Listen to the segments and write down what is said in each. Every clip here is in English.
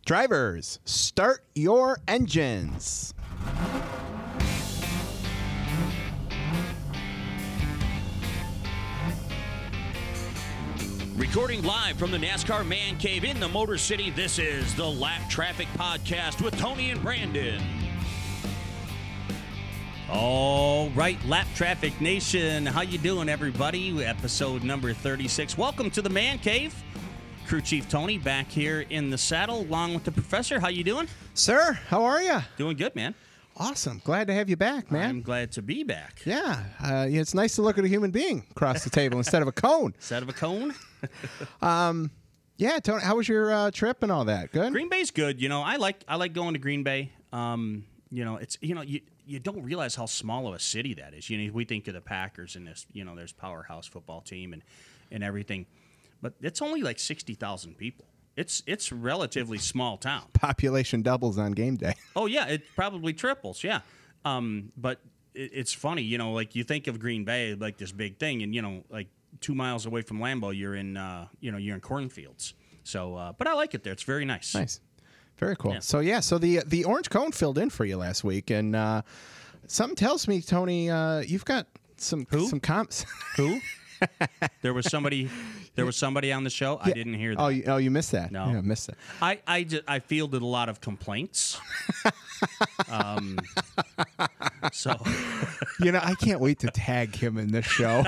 Drivers, start your engines. Recording live from the NASCAR Man Cave in the Motor City, this is the Lap Traffic Podcast with Tony and Brandon. All right, Lap Traffic Nation, how you doing, everybody? Episode number 36. Welcome to the Man Cave. Crew Chief Tony back here in the saddle along with the professor. How you doing? Sir, how are you? Doing good, man. Awesome. Glad to have you back, man. I'm glad to be back. Yeah, it's nice to look at a human being across the table instead of a cone. Instead of a cone? Yeah, Tony, how was your trip and all that? Good? Green Bay's good. You know, I like going to Green Bay. It's you don't realize how small of a city that is. You know, we think of the Packers and this, there's powerhouse football team and everything, but it's only like 60,000 people. It's relatively small town. Population doubles on game day. Oh yeah, it probably triples. Yeah, but it's funny. Like you think of Green Bay like this big thing, and like 2 miles away from Lambeau, you're in cornfields. So, but I like it there. It's very nice. Nice. Very cool. Yeah. So the orange cone filled in for you last week, and something tells me, Tony, you've got some comps. Who? There was somebody on the show. Yeah. I didn't hear that. Oh, you missed that. No, yeah, missed it. I fielded a lot of complaints. So, I can't wait to tag him in this show.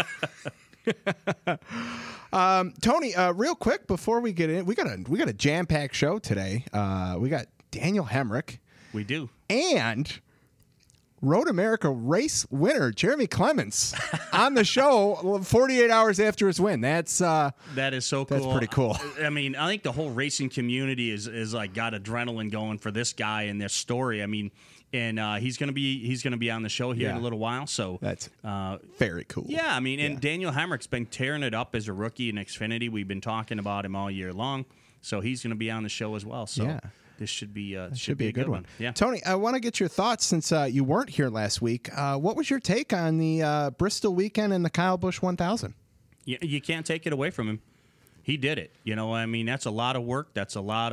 Tony, real quick before we get in, we got a jam-packed show today. We got Daniel Hemrick. We do. And Road America race winner Jeremy Clements on the show 48 hours after his win. That is so cool. That's pretty cool. I mean, I think the whole racing community is like got adrenaline going for this guy and their story. I mean, and he's gonna be on the show here in a little while. So that's very cool. Yeah, I mean, and Daniel Hemrick's been tearing it up as a rookie in Xfinity. We've been talking about him all year long. So he's gonna be on the show as well. So. Yeah. This should be a good one. Yeah, Tony, I want to get your thoughts since you weren't here last week. What was your take on the Bristol weekend and the Kyle Busch 1000? You can't take it away from him. He did it. I mean, that's a lot of work. That's a lot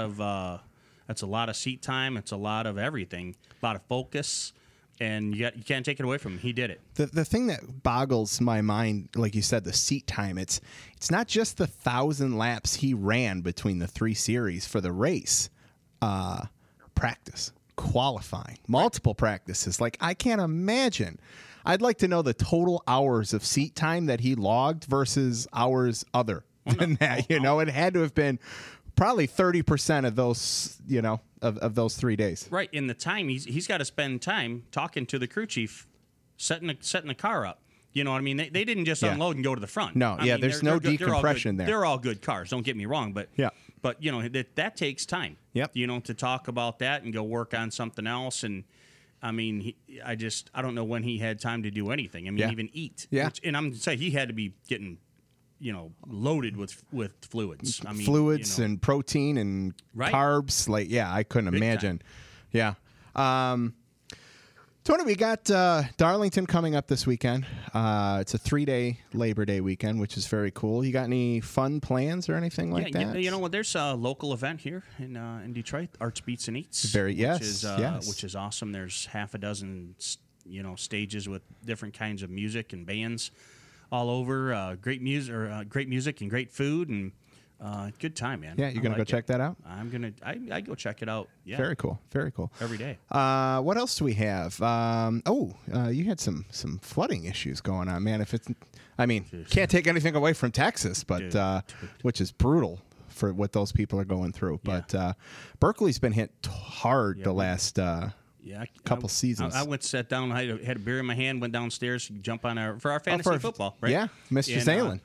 of seat time. It's a lot of everything. A lot of focus. And you can't take it away from him. He did it. The thing that boggles my mind, like you said, the seat time. It's not just the 1,000 laps he ran between the three series for the race. Practice, qualifying, multiple practices. Like, I can't imagine. I'd like to know the total hours of seat time that he logged versus hours other than that. It had to have been probably 30% of those, of those 3 days. Right. In the time, he's got to spend time talking to the crew chief, setting the car up. You know what I mean? They didn't just unload and go to the front. No, there's no decompression there. They're all good cars. Don't get me wrong, but But that takes time. Yep. To talk about that and go work on something else. And I mean, I don't know when he had time to do anything. I mean, even eat. Yeah. And I'm saying he had to be getting, loaded with fluids. I mean, fluids and protein and carbs. Like, I couldn't imagine. Time. Yeah. Tony, we got Darlington coming up this weekend. It's a 3-day Labor Day weekend, which is very cool. You got any fun plans or anything like that? You know what? There's a local event here in Detroit, Arts Beats and Eats. Which is awesome. There's half a dozen stages with different kinds of music and bands all over. Great music and great food and. Good time, man. Yeah, you're going to go check that out? I go check it out. Yeah. Very cool. Very cool. Every day. What else do we have? You had some flooding issues going on, man. Can't take anything away from Texas, but which is brutal for what those people are going through. Yeah. But Berkeley's been hit hard the last couple seasons. I went, sat down, I had a beer in my hand, went downstairs, jump on for our fantasy football, right? Yeah, Mr. Zalen.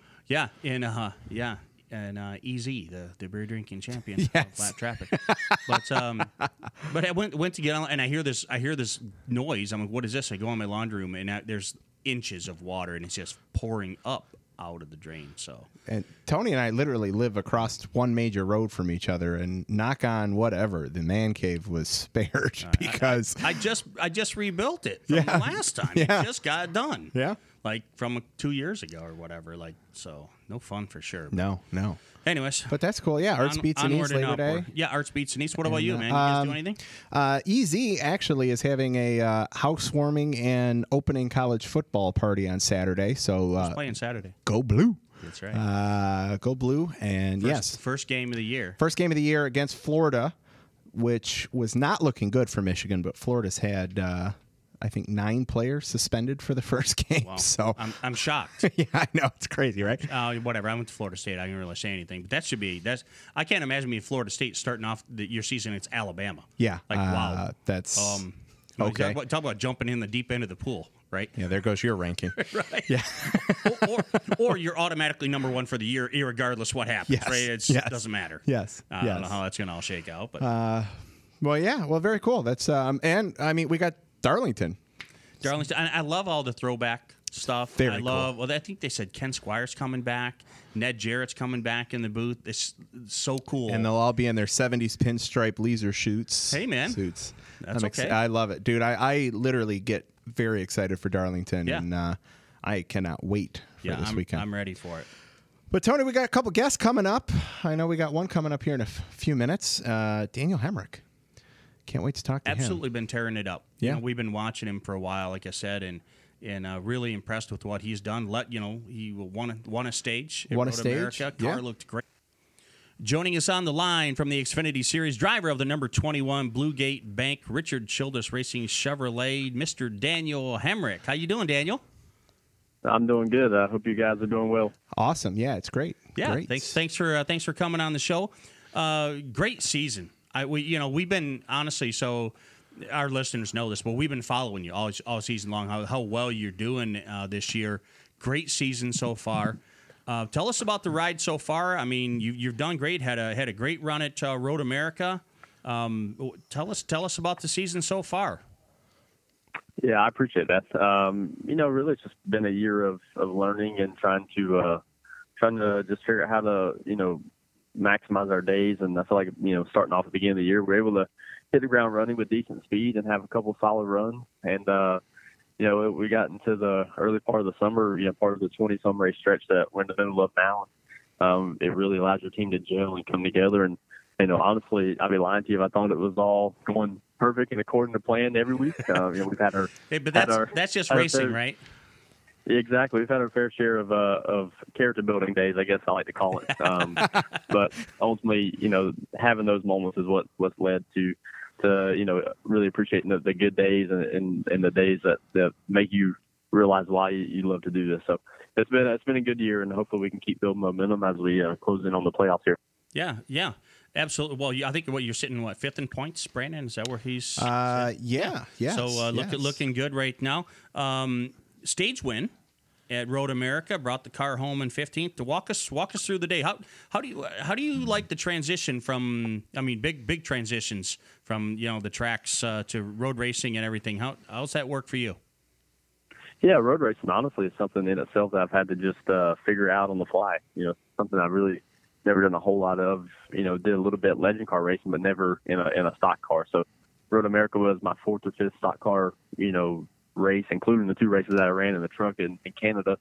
And EZ, the beer drinking champion of Lap Traffic. But I went to get on, and I hear this noise. I'm like, what is this? I go in my laundry room, and there's inches of water, and it's just pouring up out of the drain. So, and Tony and I literally live across one major road from each other, and knock on whatever, the man cave was spared because I just rebuilt it from the last time. Yeah. It just got done. Yeah. Like from 2 years ago or whatever. Like, so no fun for sure. No. Anyways. But that's cool. Yeah, Arts Beats and East Labor Day. Yeah, Arts Beats and East. What about you, man? You guys do anything? EZ actually is having a housewarming and opening college football party on Saturday. So Who's playing Saturday? Go Blue. That's right. Go Blue. And First game of the year. First game of the year against Florida, which was not looking good for Michigan, but Florida's had I think 9 players suspended for the first game. Wow. So I'm shocked. yeah, I know, it's crazy, right? Whatever. I went to Florida State. I didn't really say anything, but I can't imagine me in Florida State starting off your season. It's Alabama. Yeah, wow. That's okay. Talk about jumping in the deep end of the pool, right? Yeah, there goes your ranking. Right. Yeah. or you're automatically number 1 for the year, irregardless what happens. Yes. Right? It doesn't matter. Yes. I don't know how that's going to all shake out, but well, yeah. Well, very cool. That's and I mean we got Darlington. I love all the throwback stuff. Very cool. Well, I think they said Ken Squire's coming back. Ned Jarrett's coming back in the booth. It's so cool. And they'll all be in their 70s pinstripe leisure suits. Hey, man. Suits. That's okay. I love it. Dude, I literally get very excited for Darlington. Yeah. And I cannot wait for this weekend. I'm ready for it. But, Tony, we got a couple guests coming up. I know we got one coming up here in a few minutes. Daniel Hemrick. Can't wait to talk to him. Absolutely been tearing it up. Yeah. We've been watching him for a while, like I said, and really impressed with what he's done. He won a stage at Road America. Car looked great. Joining us on the line from the Xfinity Series, driver of the number 21 Blue Gate Bank Richard Childress Racing Chevrolet, Mr. Daniel Hemrick. How you doing, Daniel? I'm doing good. I hope you guys are doing well. Awesome. Yeah, it's great. Yeah, great. Thanks for coming on the show. Great season. We've been honestly, so our listeners know this, but we've been following you all season long. How well you're doing this year. Great season so far. Tell us about the ride so far. I mean, you've done great. Had a great run at Road America. Tell us about the season so far. Yeah, I appreciate that. Really, it's just been a year of learning and trying to just figure out how to maximize our days. And I feel like starting off at the beginning of the year, we're able to hit the ground running with decent speed and have a couple solid runs. And we got into the early part of the summer, part of the 20-some race stretch that we're in the middle of now. It really allows your team to gel and come together. And honestly, I'd be lying to you if I thought it was all going perfect and according to plan every week. We've had our that's just racing, right? Exactly. We've had our fair share of character building days, I guess I like to call it. But ultimately, having those moments is what's led to really appreciating the good days and the days that make you realize why you love to do this. So it's been a good year, and hopefully we can keep building momentum as we close in on the playoffs here. Yeah. Absolutely. Well, I think you're sitting 5th in points, Brandon. Is that where he's? Yeah. So looking good right now. Stage win at Road America, brought the car home in 15th. To walk us through the day. How do you like the transition from? I mean, big transitions from the tracks to road racing and everything. How's that work for you? Yeah, road racing honestly is something in itself that I've had to just figure out on the fly. Something I've really never done a whole lot of. Did a little bit legend car racing, but never in a stock car. So Road America was my 4th or 5th stock car, race, including the 2 races that I ran in the truck in Canada.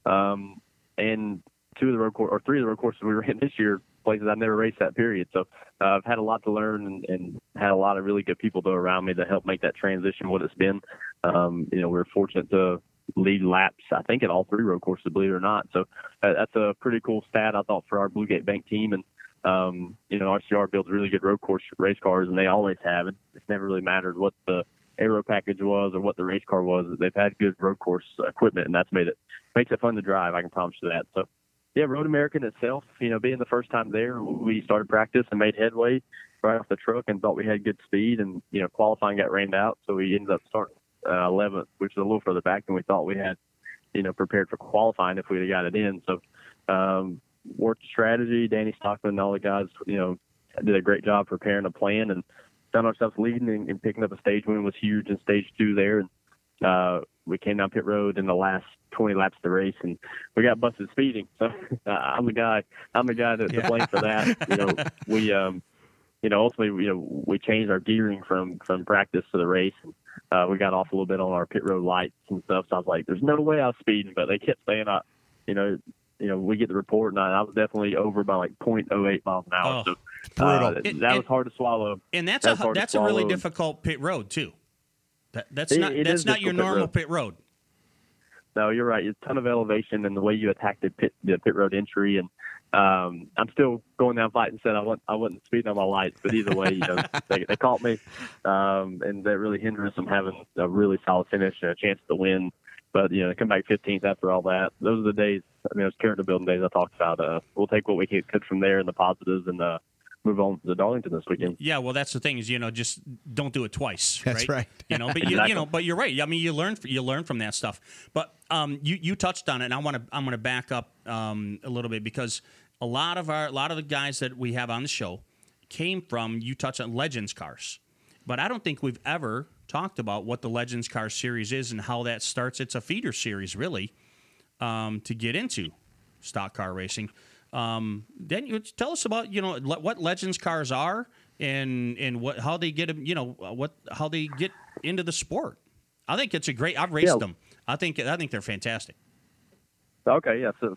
And 3 of the road courses we ran this year, places I never raced that period. So I've had a lot to learn and had a lot of really good people around me to help make that transition what it's been. We're fortunate to lead laps, I think, at all 3 road courses, believe it or not. So that's a pretty cool stat, I thought, for our Blue Gate Bank team. And, RCR builds really good road course race cars, and they always have. And it's never really mattered what the aero package was or what the race car was. They've had good road course equipment, and that's makes it fun to drive. I can promise you that. So, yeah, Road America in itself, being the first time there, we started practice and made headway right off the truck and thought we had good speed. And, qualifying got rained out, so we ended up starting 11th, which is a little further back than we thought we had, prepared for qualifying if we'd have got it in. So, worked strategy. Danny Stockman and all the guys, did a great job preparing a plan, and found ourselves leading and picking up a stage win was huge in stage 2 there. And we came down pit road in the last 20 laps of the race, and we got busted speeding. So I'm the guy to blame for that. Ultimately, we changed our gearing from practice to the race. And, we got off a little bit on our pit road lights and stuff. So I was like, there's no way I was speeding, but they kept saying, we get the report, and I was definitely over by like 0.08 miles an hour. Oh, So brutal. that was hard to swallow. And that's a really difficult pit road too. That's not your normal pit road. No, you're right. It's a ton of elevation, and the way you attack the pit road entry, and I'm still going down fighting. Said I wasn't speeding on my lights, but either way, they caught me, and that really hindered us from having a really solid finish and a chance to win. But to come back 15th after all that, those are the days. I mean, those character building days I talked about. We'll take what we could from there and the positives, and move on to Darlington this weekend. Yeah, well, that's the thing is just don't do it twice. That's right. But Exactly. but you're right. I mean, you learn from that stuff. But you touched on it, and I'm gonna back up a little bit because a lot of the guys that we have on the show came from, you touched on Legends cars, but I don't think we've ever talked about what the Legends car series is and how that starts. It's a feeder series, really, to get into stock car racing. Then you tell us about what Legends cars are and how they get how they get into the sport. I think it's a great. I've raced them. I think they're fantastic. Okay, yeah. So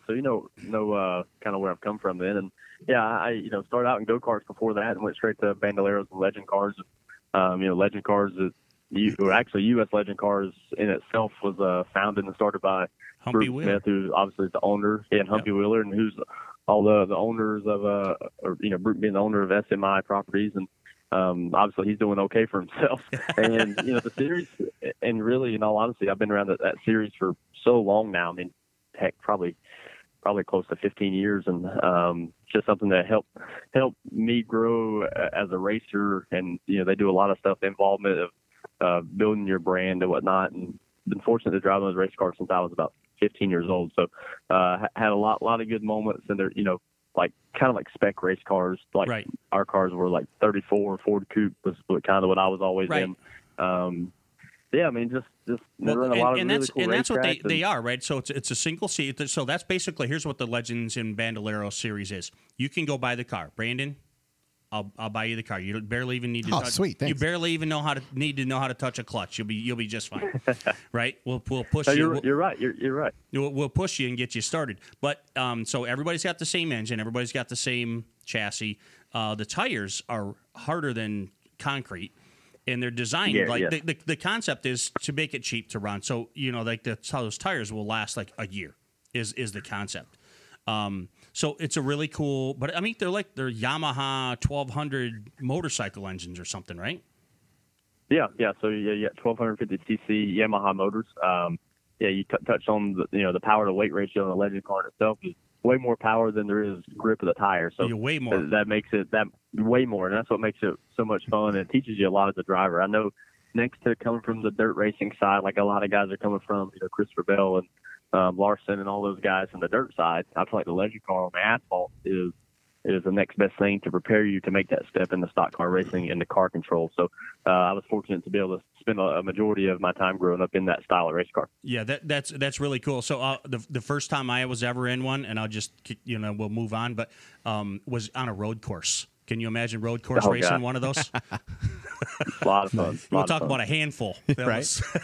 kind of where I've come from then, and yeah, I started out in go-karts before that and went straight to Bandoleros and Legend cars. Legend cars actually U.S. Legend cars in itself was founded and started by Humpy Bruce Wheeler, Smith, who's obviously the owner, and Humpy Wheeler, and who's all the owners of Bruce being the owner of SMI Properties, and obviously he's doing okay for himself. And the series, and really, in all honesty, I've been around that series for so long now. I mean, heck, probably close to 15 years, and just something that helped me grow as a racer. And they do a lot of stuff, involvement of building your brand and whatnot. And been fortunate to drive those race cars since I was about 15 years old. So had a lot of good moments, and they're like kind of like spec race cars. Like right. Our cars were like 34 Ford Coupe was kind of what I was always right. in. Yeah, I mean, just run a lot of really cool that's what racetracks, they are, right? So it's a single seat. So that's basically, here's what the Legends in Bandolero series is. You can go buy the car, Brandon. I'll buy you the car. You barely even need to. Sweet, thanks. You barely even need to know how to touch a clutch. You'll be just fine, right? We'll push you. You're right. You're right. We'll push you and get you started. But so everybody's got the same engine. Everybody's got the same chassis. The tires are harder than concrete. And they're designed the concept is to make it cheap to run. So like how those tires will last like a year is the concept. So it's a really cool, but I mean they're Yamaha 1200 motorcycle engines or something, right? Yeah. So 1250 cc Yamaha motors. You touched on the power to weight ratio in the Legend car itself is way more power than there is grip of the tire. So way more. That makes it way more, and that's what makes it so much fun. And it teaches you a lot as a driver. I know next to coming from the dirt racing side, like a lot of guys are coming from, Christopher Bell and Larson and all those guys from the dirt side, I feel like the Legend car on the asphalt is the next best thing to prepare you to make that step into stock car racing and the car control. So I was fortunate to be able to spend a majority of my time growing up in that style of race car. Yeah, that's really cool. So the first time I was ever in one, and I'll just we'll move on, but was on a road course. Can you imagine road course racing God. One of those? A lot of fun. We'll talk about a handful, right?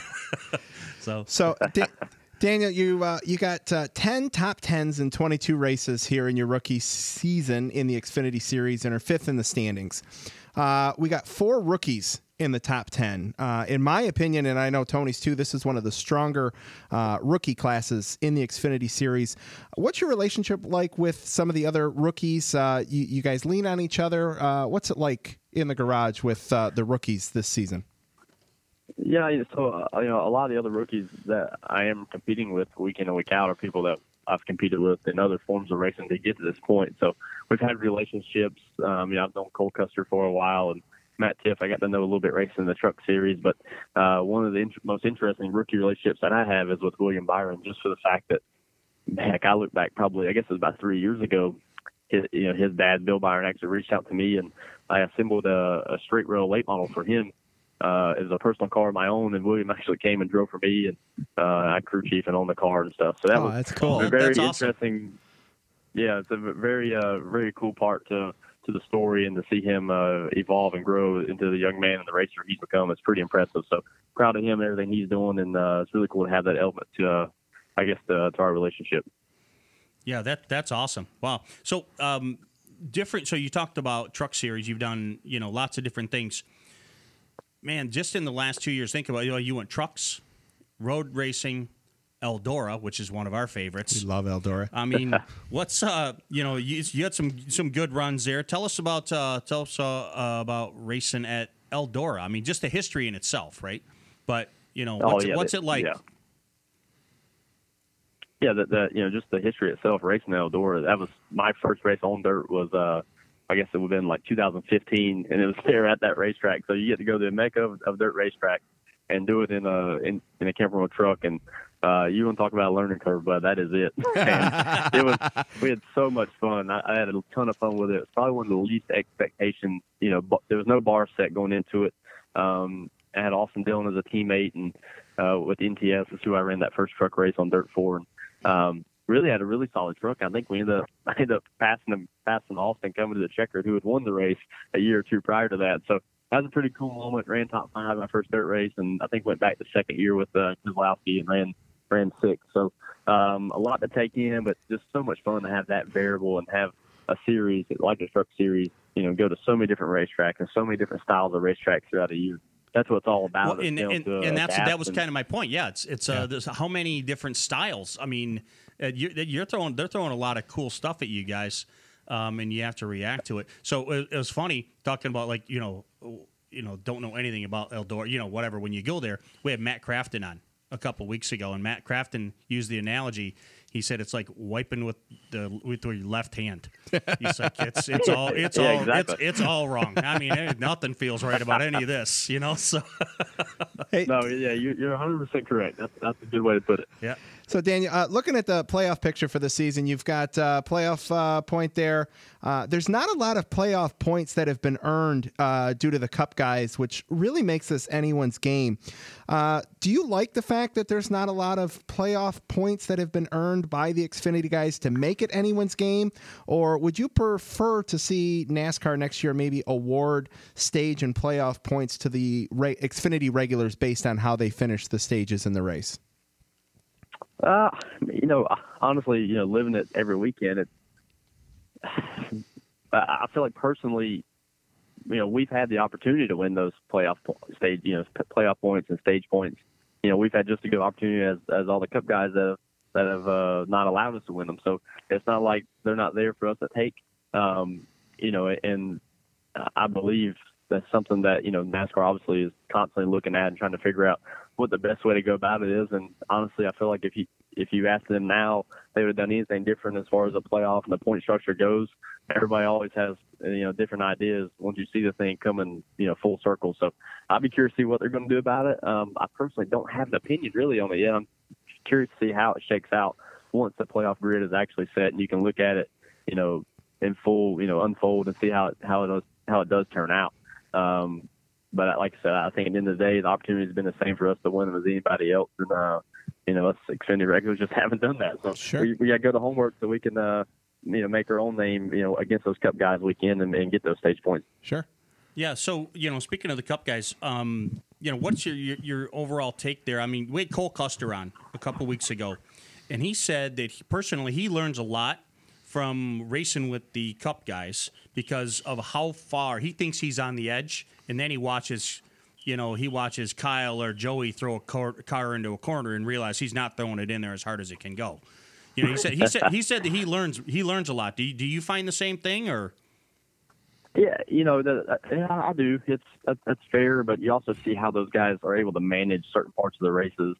So. Daniel, you got 10 top 10s in 22 races here in your rookie season in the Xfinity Series and are fifth in the standings. We got 4 rookies in the top 10. In my opinion, and I know Tony's too, this is one of the stronger rookie classes in the Xfinity Series. What's your relationship like with some of the other rookies? You guys lean on each other. What's it like in the garage with the rookies this season? Yeah, so a lot of the other rookies that I am competing with week in and week out are people that I've competed with in other forms of racing to get to this point. So we've had relationships. I've known Cole Custer for a while, and Matt Tiff I got to know a little bit racing in the truck series. But one of the most interesting rookie relationships that I have is with William Byron, just for the fact that, heck, I look back probably, I guess it was about 3 years ago. His dad, Bill Byron, actually reached out to me, and I assembled a straight rail late model for him. As a personal car of my own, and William actually came and drove for me, and I crew chief and owned the car and stuff. So that was that's cool. Very that's interesting. Awesome. Yeah, it's a very very cool part to the story, and to see him evolve and grow into the young man and the racer he's become. It's pretty impressive. So proud of him and everything he's doing, and it's really cool to have that element to I guess to our relationship. Yeah, that's awesome. Wow. So different. So you talked about Truck Series. You've done lots of different things. Man, just in the last 2 years, think about you went trucks, road racing, Eldora, which is one of our favorites. We love Eldora. I mean, what's you had some good runs there. Tell us about racing at Eldora. I mean, just the history in itself, right? But what's it like? Yeah. Yeah, just the history itself, racing at Eldora. That was my first race on dirt. Was I guess it would have been like 2015, and it was there at that racetrack. So you get to go to the mecca of dirt racetrack and do it in a camper with truck. And you want to talk about a learning curve, but that is it. And we had so much fun. I had a ton of fun with it. It was probably one of the least expectations. There was no bar set going into it. I had Austin Dillon as a teammate, and with NTS is who I ran that first truck race on dirt for. And really had a really solid truck. I think I ended up passing Austin coming to the checkered, who had won the race a year or two prior to that. So that was a pretty cool moment. Ran top 5 my first dirt race, and I think went back the second year with Kozlowski and ran 6th. So a lot to take in, but just so much fun to have that variable and have a series like a truck series. Go to so many different racetracks and so many different styles of racetracks throughout a year. That's what it's all about. Well, and that was kind of my point. Yeah, it's there's how many different styles. I mean, they're throwing a lot of cool stuff at you guys, and you have to react to it. So it was funny talking about don't know anything about Eldora, whatever. When you go there, we had Matt Crafton on a couple weeks ago, and Matt Crafton used the analogy. He said it's like wiping with your left hand. He's like it's all wrong. I mean, nothing feels right about any of this, So hey, no, yeah, you're 100% correct. That's a good way to put it. Yeah. So, Daniel, looking at the playoff picture for the season, you've got playoff point there. There's not a lot of playoff points that have been earned due to the Cup guys, which really makes this anyone's game. Do you like the fact that there's not a lot of playoff points that have been earned by the Xfinity guys to make it anyone's game? Or would you prefer to see NASCAR next year maybe award stage and playoff points to the Xfinity regulars based on how they finish the stages in the race? Honestly, living it every weekend, I feel like personally, we've had the opportunity to win those playoff points and stage points. We've had just a good opportunity as all the Cup guys that have not allowed us to win them. So it's not like they're not there for us to take. And I believe that's something that NASCAR obviously is constantly looking at and trying to figure out what the best way to go about it is. And honestly, I feel like if you ask them now, they would have done anything different as far as the playoff and the point structure goes. Everybody always has different ideas once you see the thing coming full circle. So I'd be curious to see what they're going to do about it. I personally don't have an opinion really on it yet. I'm curious to see how it shakes out once the playoff grid is actually set and you can look at it in full unfold and see how it does turn out. But like I said, I think at the end of the day, the opportunity has been the same for us to win them as anybody else. And, us Xfinity regulars just haven't done that. So sure. we got to go to homework so we can, make our own name, against those Cup guys weekend and get those stage points. Sure. Yeah. So, speaking of the Cup guys, what's your overall take there? I mean, we had Cole Custer on a couple weeks ago, and he said that he learns a lot from racing with the Cup guys because of how far he thinks he's on the edge, and then he watches Kyle or Joey throw a car into a corner and realize he's not throwing it in there as hard as it can go. He said that he learns a lot. Do you find the same thing or? Yeah, I do. That's fair, but you also see how those guys are able to manage certain parts of the races.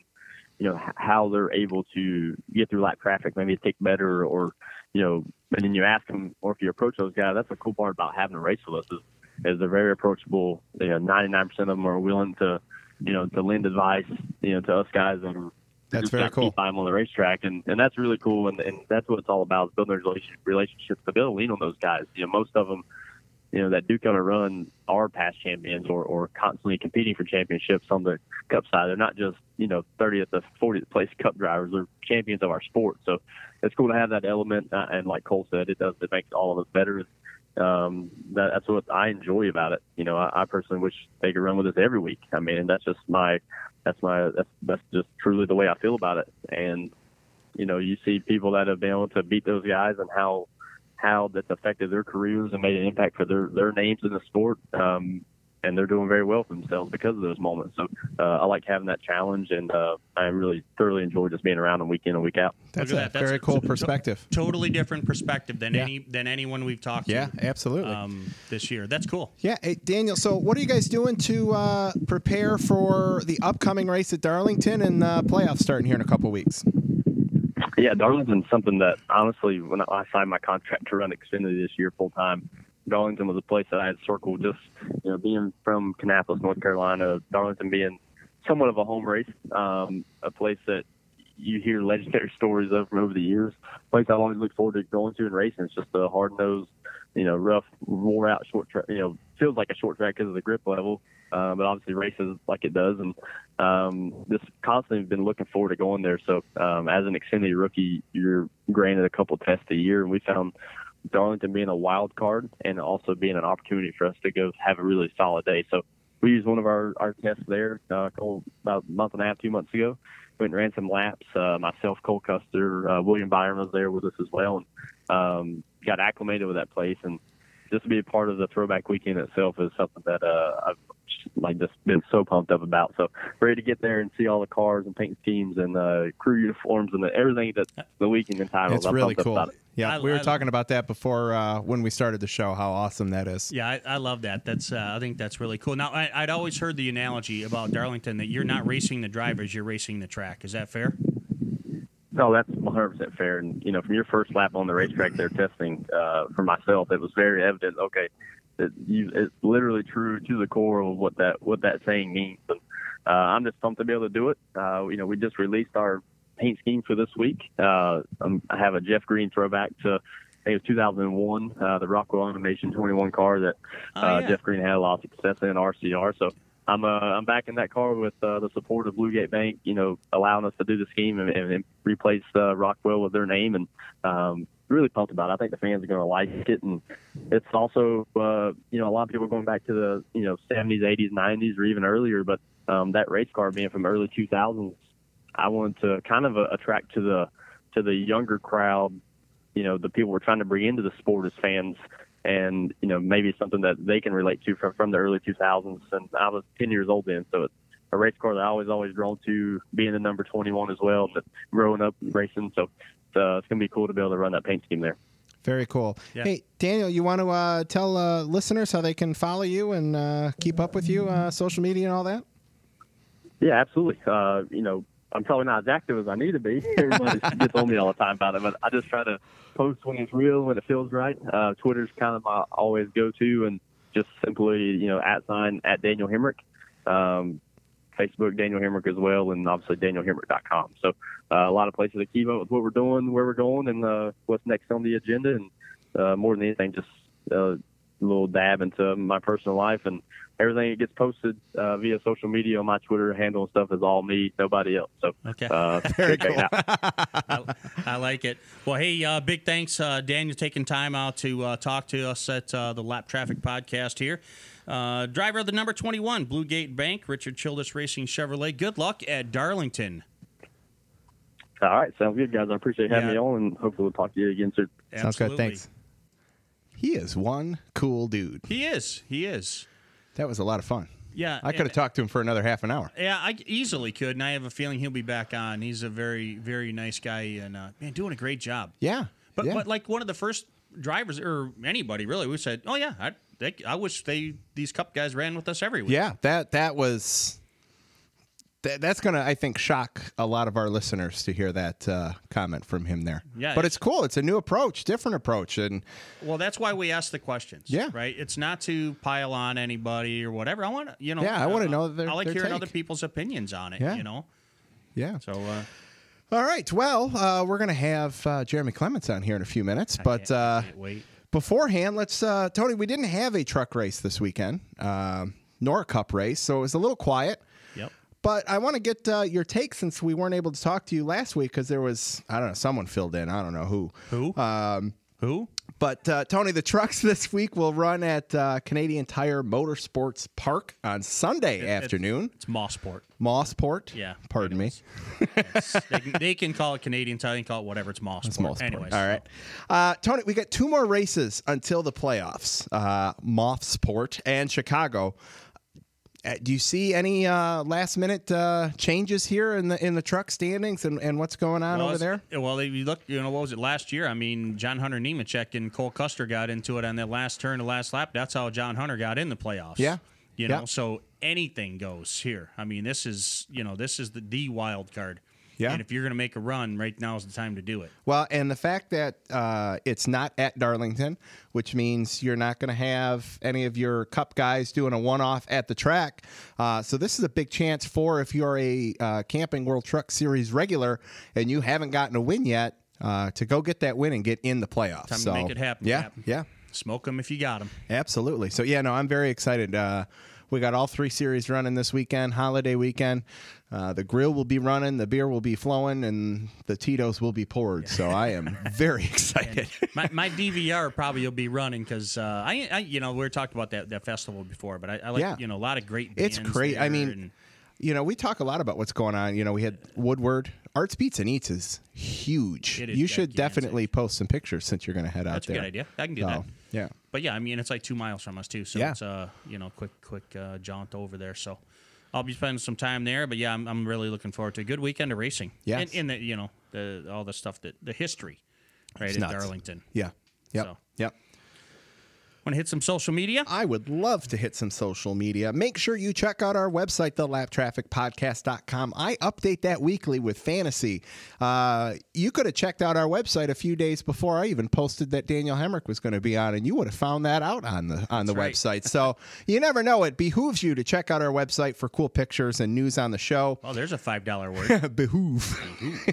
How they're able to get through lap traffic, maybe tick better, or and then you ask them, or if you approach those guys, that's the cool part about having a race with us is they're very approachable. 99% of them are willing to lend advice, to us guys that are. That's very cool. Time on the racetrack, and that's really cool, and that's what it's all about: is building those relationships to be able to lean on those guys. Most of them, that do come and run are past champions or constantly competing for championships on the Cup side. They're not just 30th to 40th place Cup drivers; they're champions of our sport. So it's cool to have that element, and like Cole said, it makes all of us better. That's what I enjoy about it. I personally wish they could run with us every week. I mean, that's just truly the way I feel about it. And you see people that have been able to beat those guys and how that's affected their careers and made an impact for their names in the sport. And they're doing very well for themselves because of those moments. So I like having that challenge, and I really thoroughly enjoy just being around them week in and week out. That's a very cool perspective. Totally different perspective than anyone we've talked to. Yeah, absolutely. This year. That's cool. Yeah. Hey, Daniel, so what are you guys doing to prepare for the upcoming race at Darlington and playoffs starting here in a couple weeks? Yeah, Darlington's something that, honestly, when I signed my contract to run Xfinity this year full time, Darlington was a place that I had circled. Just being from Kannapolis, North Carolina, Darlington being somewhat of a home race, a place that you hear legendary stories of from over the years. A place I always look forward to going to and racing. It's just a hard-nosed, rough, wore-out short track. Feels like a short track because of the grip level, but obviously races like it does. And just constantly been looking forward to going there. So as an Xfinity rookie, you're granted a couple tests a year, and we found Darlington being a wild card and also being an opportunity for us to go have a really solid day. So we used one of our tests there about a month and a half, 2 months ago. Went and ran some laps. Myself, Cole Custer, William Byron was there with us as well, and got acclimated with that place. And just to be a part of the throwback weekend itself is something that I've just been so pumped up about. So ready to get there and see all the cars and paint schemes and crew uniforms and everything that the weekend entitles. It's really cool. Yeah, we were talking about that before when we started the show, how awesome that is. Yeah, I love that. That's I think that's really cool. Now, I'd always heard the analogy about Darlington that you're not racing the drivers, you're racing the track. Is that fair? No, that's 100% fair. And, from your first lap on the racetrack there testing, for myself, it was very evident, okay, it's literally true to the core of what that saying means. And I'm just pumped to be able to do it. We just released our paint scheme for this week. I have a Jeff Green throwback to, I think it was 2001, the Rockwell Automation 21 car that Jeff Green had a lot of success in RCR. So I'm back in that car with the support of Blue Gate Bank, allowing us to do the scheme and replace Rockwell with their name, and really pumped about it. I think the fans are going to like it, and it's also a lot of people going back to the 70s, 80s, 90s, or even earlier. But that race car being from early 2000s, I wanted to kind of attract to the younger crowd, the people we're trying to bring into the sport as fans. And, maybe something that they can relate to from the early 2000s. And I was 10 years old then, so it's a race car that I was always drawn to, being the number 21 as well, but growing up racing. So it's going to be cool to be able to run that paint scheme there. Very cool. Yeah. Hey, Daniel, you want to tell listeners how they can follow you and keep up with you, social media and all that? Yeah, absolutely. I'm probably not as active as I need to be. Everybody gets on me all the time about it, but I just try to post when it's real, when it feels right. Twitter's kind of my always go-to, and just simply, @ Daniel Hemrick. Facebook, Daniel Hemrick as well, and obviously DanielHemrick.com. So a lot of places to keep up with what we're doing, where we're going, and what's next on the agenda. And more than anything, just a little dab into my personal life, and everything that gets posted via social media on my Twitter handle and stuff is all me, nobody else. So, okay. Very cool. I like it. Well, hey, big thanks, Daniel, taking time out to talk to us at the Lap Traffic Podcast here. Driver of the number 21, Blue Gate Bank, Richard Childress Racing Chevrolet. Good luck at Darlington. All right. Sounds good, guys. I appreciate having me on, and hopefully we'll talk to you again soon. Absolutely. Sounds good. Thanks. He is one cool dude. He is. That was a lot of fun. Yeah. I could have talked to him for another half an hour. Yeah, I easily could, and I have a feeling he'll be back on. He's a very, very nice guy, and man, doing a great job. Yeah. But like one of the first drivers, or anybody really, we said, oh yeah, I wish these Cup guys ran with us every week. Yeah, that was. That's going to, I think, shock a lot of our listeners to hear that comment from him there. Yeah, but it's cool. It's a new approach, different approach. And well, that's why we ask the questions. Yeah. Right? It's not to pile on anybody or whatever. I want to, Yeah, I want to know I like hearing take. other people's opinions on it, Yeah. So, all right. Well, we're going to have Jeremy Clements on here in a few minutes. I can't wait. Beforehand, let's, Tony, we didn't have a truck race this weekend, nor a Cup race, so it was a little quiet. Yep. But I want to get your take, since we weren't able to talk to you last week because there was, I don't know, someone filled in. I don't know who. Who? Who? But, Tony, the trucks this week will run at Canadian Tire Motorsports Park on Sunday afternoon. It's Mossport. Mossport? Yeah. Pardon me. They can call it Canadian Tire. They can call it whatever. It's Mossport. It's Mossport. Anyways. All right. Tony, we got 2 more races until the playoffs. Mossport and Chicago. Do you see any last-minute changes here in the truck standings and what's going on over there? Well, if you look, what was it last year? I mean, John Hunter Nemechek and Cole Custer got into it on that last turn, the last lap. That's how John Hunter got in the playoffs. Yeah. You know, so anything goes here. I mean, this is the wild card. Yeah. And if you're going to make a run, right now is the time to do it. Well, and the fact that it's not at Darlington, which means you're not going to have any of your Cup guys doing a one-off at the track. So this is a big chance for, if you're a Camping World Truck Series regular and you haven't gotten a win yet, to go get that win and get in the playoffs. Time to make it happen. Yeah. Smoke them if you got them. Absolutely. So, I'm very excited. We got all 3 series running this weekend, holiday weekend. The grill will be running, the beer will be flowing, and the Tito's will be poured. So I am very excited. my DVR probably will be running because we talked about that festival before, but I like a lot of great bands. It's great. I mean, we talk a lot about what's going on. We had Woodward. Arts Beats and Eats is huge. It is you should gigantic. Definitely post some pictures since you're going to head out there. That's a good idea. I can do that. Yeah. But yeah, I mean, it's like 2 miles from us too, so it's quick jaunt over there. So I'll be spending some time there. But yeah, I'm really looking forward to a good weekend of racing. Yeah, and the all the stuff the history, right in Darlington. Yeah. Yep. So. Yep. Want to hit some social media? I would love to hit some social media. Make sure you check out our website, thelaptrafficpodcast.com. I update that weekly with fantasy. You could have checked out our website a few days before I even posted that Daniel Hemrick was going to be on, and you would have found that out on the website. So you never know. It behooves you to check out our website for cool pictures and news on the show. Oh, there's a $5 word. Behoove.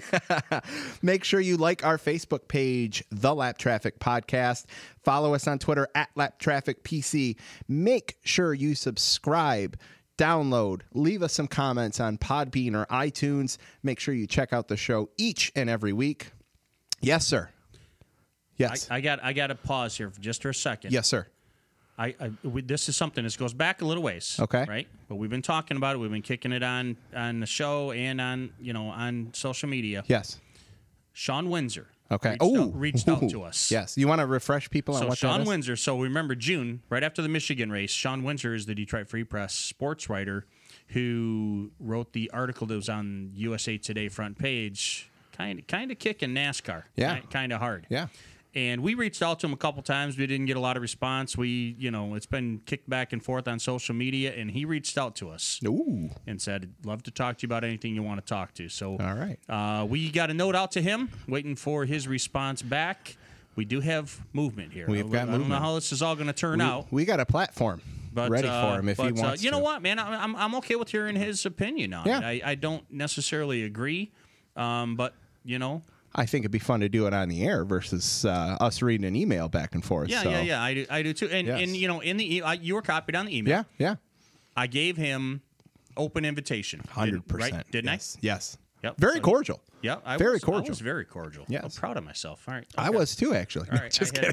Make sure you like our Facebook page, The Lap Traffic Podcast. Follow us on Twitter at LapTrafficPC. Make sure you subscribe, download, leave us some comments on Podbean or iTunes. Make sure you check out the show each and every week. Yes, sir. Yes. I got to pause here just for a second. Yes, sir. This is something. This goes back a little ways. Okay. Right? But we've been talking about it. We've been kicking it on the show and on social media. Yes. Sean Windsor. Okay. Reached out to us. Yes. You want to refresh people on what Sean that is? Windsor. So remember June, right after the Michigan race, Sean Windsor is the Detroit Free Press sports writer who wrote the article that was on USA Today front page, kind of kicking NASCAR. Yeah. Kind of hard. Yeah. And we reached out to him a couple times. We didn't get a lot of response. It's been kicked back and forth on social media, and he reached out to us and said, "Love to talk to you about anything you want to talk to." So, all right, we got a note out to him, waiting for his response back. We do have movement here. We've got movement. I don't know how this is all going to turn out. We got a platform ready for him if he wants. You know what, man? I'm okay with hearing his opinion on it. I don't necessarily agree, but I think it'd be fun to do it on the air versus us reading an email back and forth. Yeah, so. yeah. I do too. And yes. and in the you were copied on the email. Yeah. I gave him open invitation. 100%. Right? Didn't I? Yes. Yep. Very cordial. Yeah, I very was cordial. I was very cordial. Yes. I'm proud of myself. All right. Okay. I was too, actually. All right. Just kidding.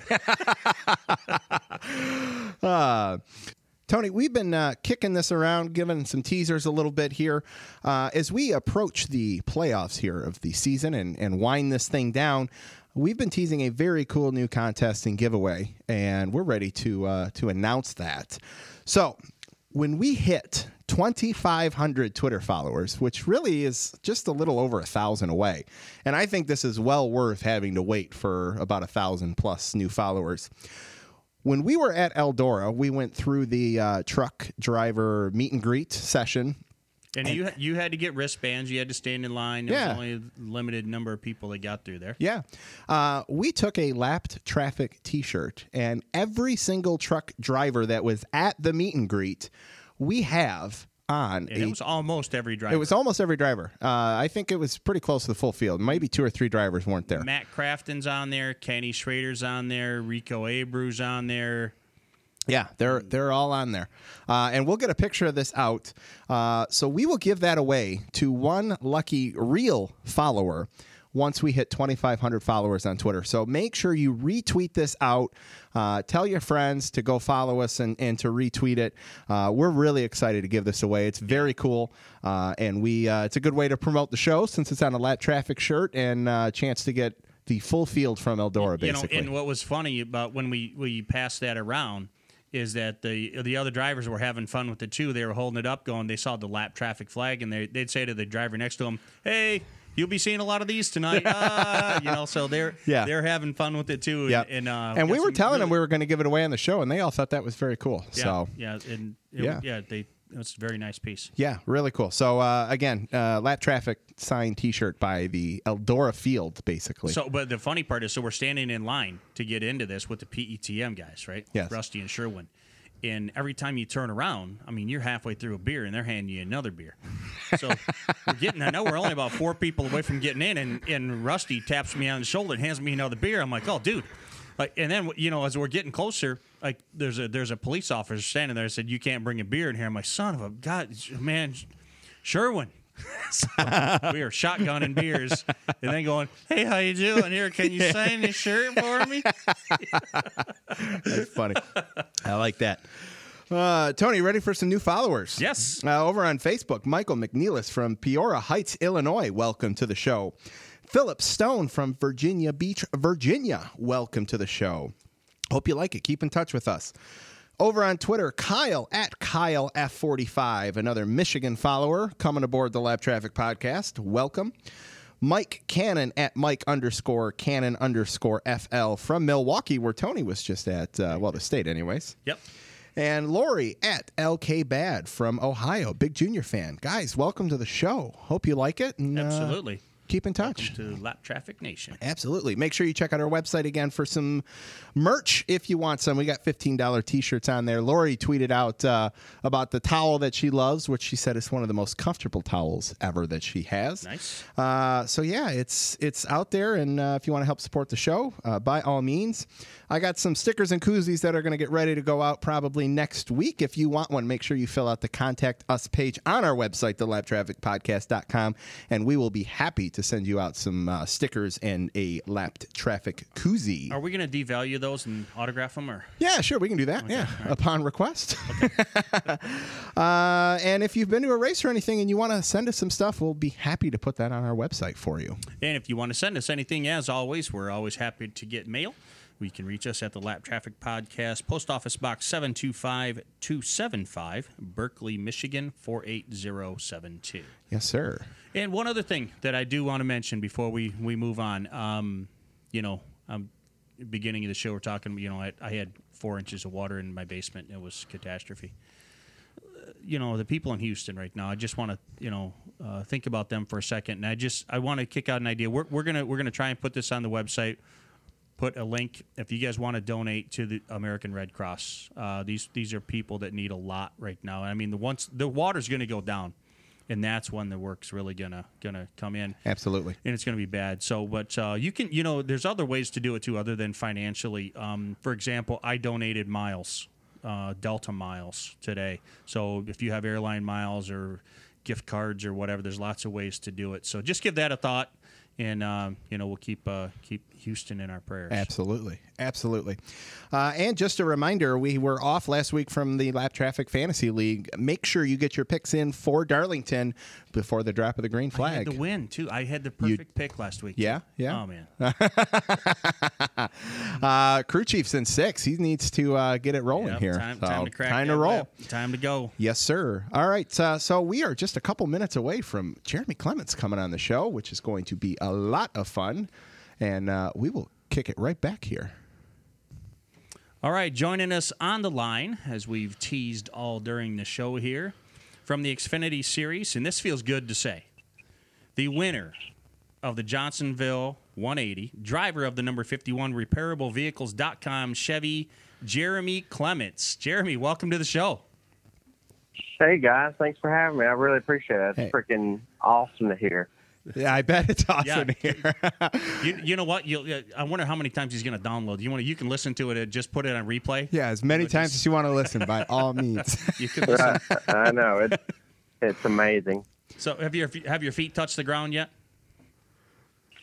Tony, we've been kicking this around, giving some teasers a little bit here. As we approach the playoffs here of the season and wind this thing down, we've been teasing a very cool new contest and giveaway, and we're ready to announce that. So when we hit 2,500 Twitter followers, which really is just a little over 1,000 away, and I think this is well worth having to wait for about 1,000 plus new followers. When we were at Eldora, we went through the truck driver meet and greet session. And you had to get wristbands. You had to stand in line. There was only a limited number of people that got through there. Yeah. We took a Lapped Traffic T-shirt, and every single truck driver that was at the meet and greet, we have on. And it was almost every driver. It was almost every driver. I think it was pretty close to the full field. Maybe 2 or 3 drivers weren't there. Matt Crafton's on there. Kenny Schrader's on there. Rico Abreu's on there. Yeah, they're all on there. And we'll get a picture of this out. So we will give that away to one lucky real follower. once we hit 2,500 followers on Twitter. So make sure you retweet this out. Tell your friends to go follow us and to retweet it. We're really excited to give this away. It's very cool. And it's a good way to promote the show since it's on a Lap Traffic shirt and a chance to get the full field from Eldora, basically. And what was funny about when we passed that around is that the other drivers were having fun with it too. They were holding it up, going. They saw the lap traffic flag, and they'd say to the driver next to them, "Hey, you'll be seeing a lot of these tonight." So they're having fun with it too. Yep. And we were telling them we were going to give it away on the show, and they all thought that was very cool. It's a very nice piece. Yeah, really cool. So, again, Lap Traffic signed T-shirt by the Eldora field, basically. So, but the funny part is, we're standing in line to get into this with the PETM guys, right? Yes. Rusty and Sherwin. And every time you turn around, I mean, you're halfway through a beer, and they're handing you another beer. So I know we're only about 4 people away from getting in, and Rusty taps me on the shoulder and hands me another beer. I'm like, oh, dude. And then, as we're getting closer, there's a police officer standing there and said, "You can't bring a beer in here." I'm like, son of a God, man, Sherwin. So we are shotgunning beers and then going, "Hey, how you doing here? Can you sign this shirt for me?" That's funny. I like that. Tony, ready for some new followers? Yes. Over on Facebook, Michael McNeilis from Peoria Heights, Illinois. Welcome to the show. Philip Stone from Virginia Beach, Virginia. Welcome to the show. Hope you like it. Keep in touch with us. Over on Twitter, Kyle at KyleF45, another Michigan follower coming aboard the Lap Traffic Podcast. Welcome. Mike Cannon at Mike_Cannon_FL from Milwaukee, where Tony was just at, the state anyways. Yep. And Lori at LK Bad from Ohio, big Junior fan. Guys, welcome to the show. Hope you like it. And, absolutely. Keep in touch. Welcome to Lap Traffic Nation. Absolutely. Make sure you check out our website again for some merch if you want some. We got $15 T-shirts on there. Lori tweeted out about the towel that she loves, which she said is one of the most comfortable towels ever that she has. Nice. It's out there, and if you want to help support the show, by all means. I got some stickers and koozies that are going to get ready to go out probably next week. If you want one, make sure you fill out the Contact Us page on our website, thelaptrafficpodcast.com, and we will be happy to send you out some stickers and a Lapped Traffic koozie. Are we going to devalue those and autograph them? Or? Yeah, sure, we can do that. Okay, yeah, right. Upon request. Okay. And if you've been to a race or anything and you want to send us some stuff, we'll be happy to put that on our website for you. And if you want to send us anything, as always, we're always happy to get mail. You can reach us at the Lap Traffic Podcast, Post Office Box 725-275, Berkeley, Michigan 48072. Yes, sir. And one other thing that I do want to mention before we move on, beginning of the show, we're talking, I had 4 inches of water in my basement. It was catastrophe. The people in Houston right now, I just want to, think about them for a second. And I want to kick out an idea. We're gonna try and put this on the website. Put a link if you guys want to donate to the American Red Cross. These are people that need a lot right now. I mean, the water's going to go down, and that's when the work's really gonna come in. Absolutely, and it's going to be bad. So, but you can, there's other ways to do it too, other than financially. For example, I donated miles, Delta miles today. So if you have airline miles or gift cards or whatever, there's lots of ways to do it. So just give that a thought. And we'll keep Houston in our prayers. Absolutely. And just a reminder, we were off last week from the Lap Traffic Fantasy League. Make sure you get your picks in for Darlington before the drop of the green flag. I had the win too. I had the perfect pick last week. Yeah. Oh man. Crew Chief's in 6. He needs to get it rolling here. Time to crack. Time to roll. Whip. Time to go. Yes, sir. All right. So we are just a couple minutes away from Jeremy Clements coming on the show, which is going to be a lot of fun, and we will kick it right back here. All right, joining us on the line, as we've teased all during the show here, from the Xfinity Series, and this feels good to say, the winner of the Johnsonville 180, driver of the number 51 RepairableVehicles.com Chevy, Jeremy Clements. Jeremy, welcome to the show. Hey, guys. Thanks for having me. I really appreciate it. It's freaking awesome to hear. Yeah, I bet it's awesome here. You know what? I wonder how many times he's going to download. You can listen to it. Just put it on replay. Yeah, as many times as you want to listen, by all means. You can listen. I know it's amazing. So have your feet touched the ground yet?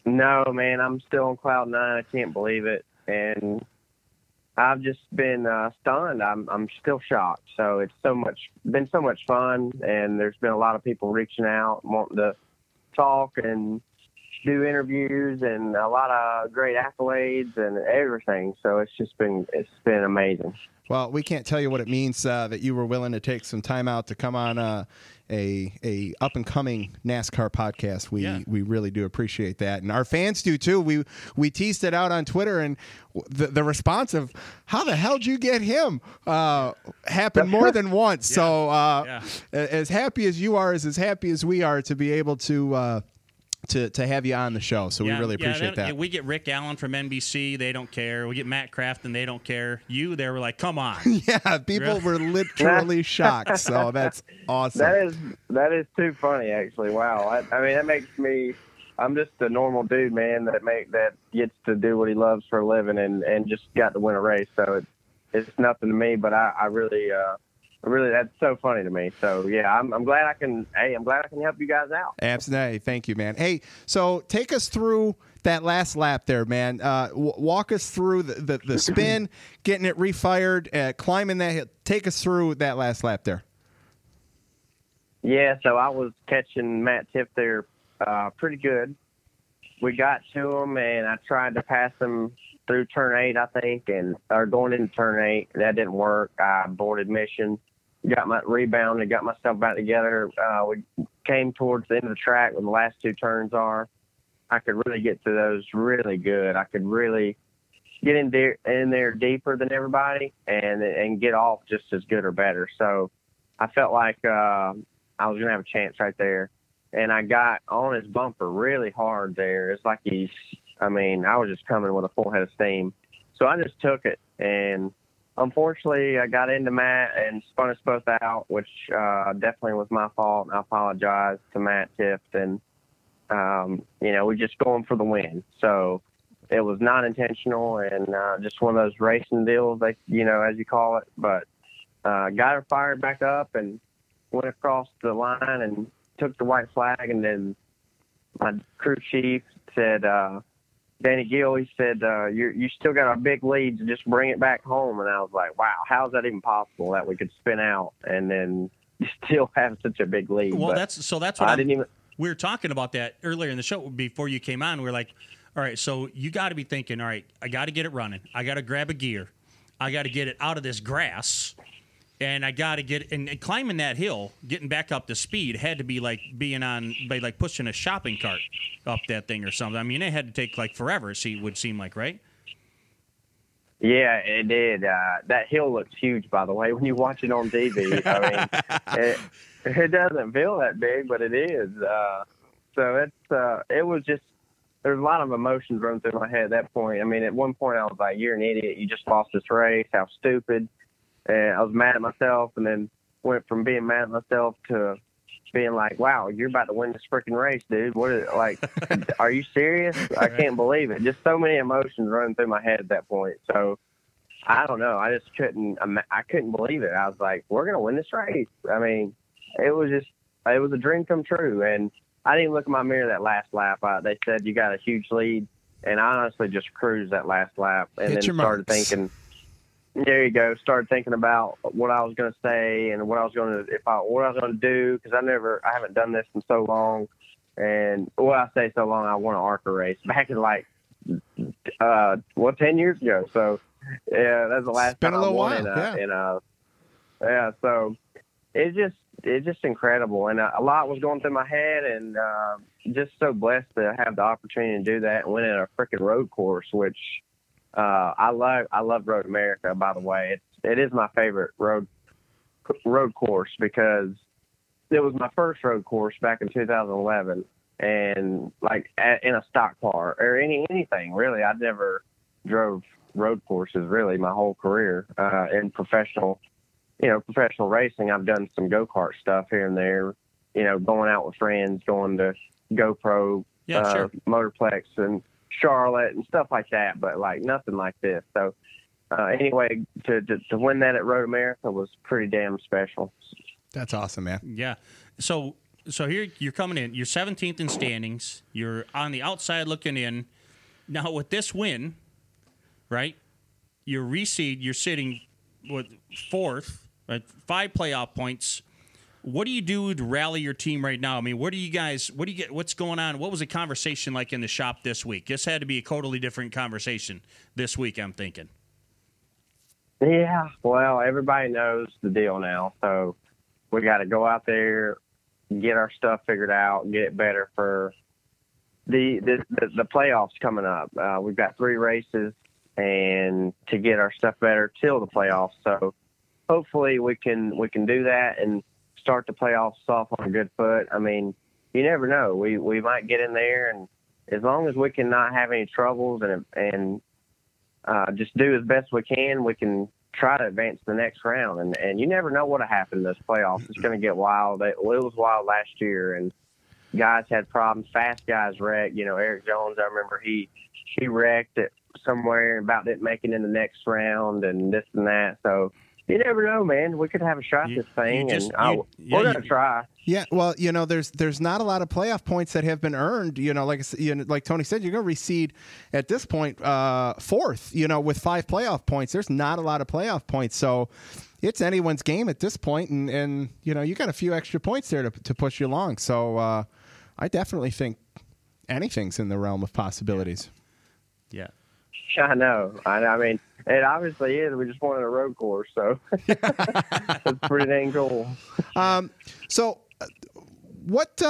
No, man, I'm still on cloud nine. I can't believe it, and I've just been stunned. I'm still shocked. So it's been so much fun, and there's been a lot of people reaching out, wanting to talk and do interviews, and a lot of great accolades and everything. So it's been amazing. Well, we can't tell you what it means that you were willing to take some time out to come on a up and coming NASCAR podcast. We really do appreciate that, and our fans do too. We teased it out on Twitter, and the response of "How the hell did you get him?" happened more than once. Yeah. So as happy as you are, is as happy as we are to be able to have you on the show. So we really appreciate that. We get Rick Allen from NBC. They don't care. We get Matt Crafton. They don't care. They were like, come on. Yeah, people were literally shocked. So that's awesome. That is too funny, actually. Wow. I mean, that makes me. I'm just a normal dude, man, that gets to do what he loves for a living and just got to win a race. So it's nothing to me. But I really. Really, that's so funny to me. So yeah, I'm glad I can. Hey, I'm glad I can help you guys out. Absolutely, thank you, man. Hey, so take us through that last lap there, man. Walk us through the spin, getting it refired, climbing that hill. Take us through that last lap there. Yeah, so I was catching Matt Tiff there pretty good. We got to him, and I tried to pass him through turn 8, I think, or going into turn 8. That didn't work. I boarded mission. Got my rebound and got myself back together. We came towards the end of the track where the last 2 turns are. I could really get to those really good. I could really get in there deeper than everybody and get off just as good or better. So I felt like I was going to have a chance right there. And I got on his bumper really hard there. It's like I was just coming with a full head of steam. So I just took it, and unfortunately, I got into Matt and spun us both out, which definitely was my fault. I apologize to Matt Tiff, and we just going for the win. So it was not intentional, and just one of those racing deals, as you call it. But got her fired back up and went across the line and took the white flag, and then my crew chief said, Danny Gill, he said, you still got a big lead, to just bring it back home. And I was like, wow, how is that even possible that we could spin out and then still have such a big lead? Well, that's what I didn't even. We were talking about that earlier in the show before you came on. We were like, all right, so you got to be thinking, all right, I got to get it running. I got to grab a gear. I got to get it out of this grass. And I got to get and climbing that hill, getting back up to speed had to be like pushing a shopping cart up that thing or something. I mean, it had to take like forever. It would seem like, right? Yeah, it did. That hill looks huge, by the way, when you watch it on TV. I mean, it doesn't feel that big, but it is. So it was just, there's a lot of emotions running through my head at that point. I mean, at one point I was like, you're an idiot. You just lost this race. How stupid. And I was mad at myself, and then went from being mad at myself to being like, wow, you're about to win this freaking race, dude. What is it? Like, are you serious? I can't believe it. Just so many emotions running through my head at that point. So I don't know. I just couldn't believe it. I was like, we're going to win this race. I mean, it was a dream come true. And I didn't look in my mirror that last lap. They said you got a huge lead, and I honestly just cruised that last lap and then started thinking, there you go. Started thinking about what I was going to say and what I was going to do, because I haven't done this in so long. And when I say so long, I won an ARCA race back in 10 years ago. So yeah, that's the last time I won. So it's just incredible, and a lot was going through my head, and just so blessed to have the opportunity to do that and win at a freaking road course, which. I love Road America, by the way. It is my favorite road course because it was my first road course back in 2011, and in a stock car or anything really. I'd never drove road courses really my whole career in professional racing. I've done some go-kart stuff here and there, going out with friends, going to GoPro, Motorplex and Charlotte and stuff like that, but nothing like this. So anyway, to win that at Road America was pretty damn special. That's awesome, man. Yeah. So So here you're coming in. You're 17th in standings. You're on the outside looking in. Now with this win, right? You're reseed. You're sitting with fourth, right? 5 playoff points. What do you do to rally your team right now? I mean, what do you get? What's going on? What was the conversation like in the shop this week? This had to be a totally different conversation this week, I'm thinking. Yeah, well, everybody knows the deal now, so we got to go out there, get our stuff figured out, get it better for the playoffs coming up. We've got 3 races, and to get our stuff better till the playoffs. So hopefully we can do that and start the playoffs off on a good foot. I mean, you never know. We might get in there, and as long as we can not have any troubles and just do as best we can try to advance to the next round. And you never know what'll happen in this playoffs. It's going to get wild. It was wild last year, and guys had problems. Fast guys wrecked. You know, Eric Jones, I remember he wrecked it somewhere and about didn't make it in the next round and this and that. So you never know, man. We could have a shot at this thing, we're going to try. Yeah, well, you know, there's not a lot of playoff points that have been earned. You know, like Tony said, you're going to reseed at this point fourth. You know, with 5 playoff points, there's not a lot of playoff points, so it's anyone's game at this point. And you know, you got a few extra points there to push you along. So I definitely think anything's in the realm of possibilities. Yeah. I know. I mean, it obviously is. We just wanted a road course, so it's pretty dang cool. So, what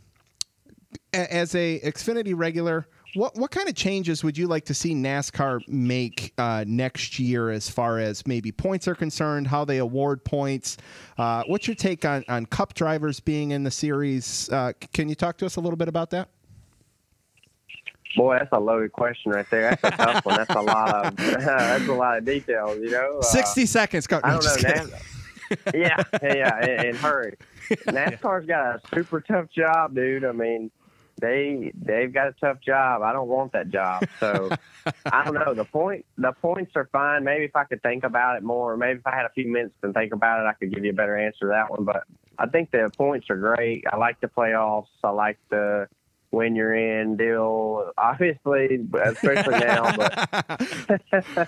as a Xfinity regular, what kind of changes would you like to see NASCAR make next year, as far as maybe points are concerned, how they award points? What's your take on Cup drivers being in the series? Can you talk to us a little bit about that? Boy, that's a loaded question right there. That's a tough one. That's a lot of details, you know. 60 seconds. I don't know. Yeah, and hurry. NASCAR's got a super tough job, dude. I mean, they've got a tough job. I don't want that job. So I don't know. The points are fine. Maybe if I could think about it more, maybe if I had a few minutes to think about it, I could give you a better answer to that one. But I think the points are great. I like the playoffs. I like the when you're in deal, obviously, especially now. But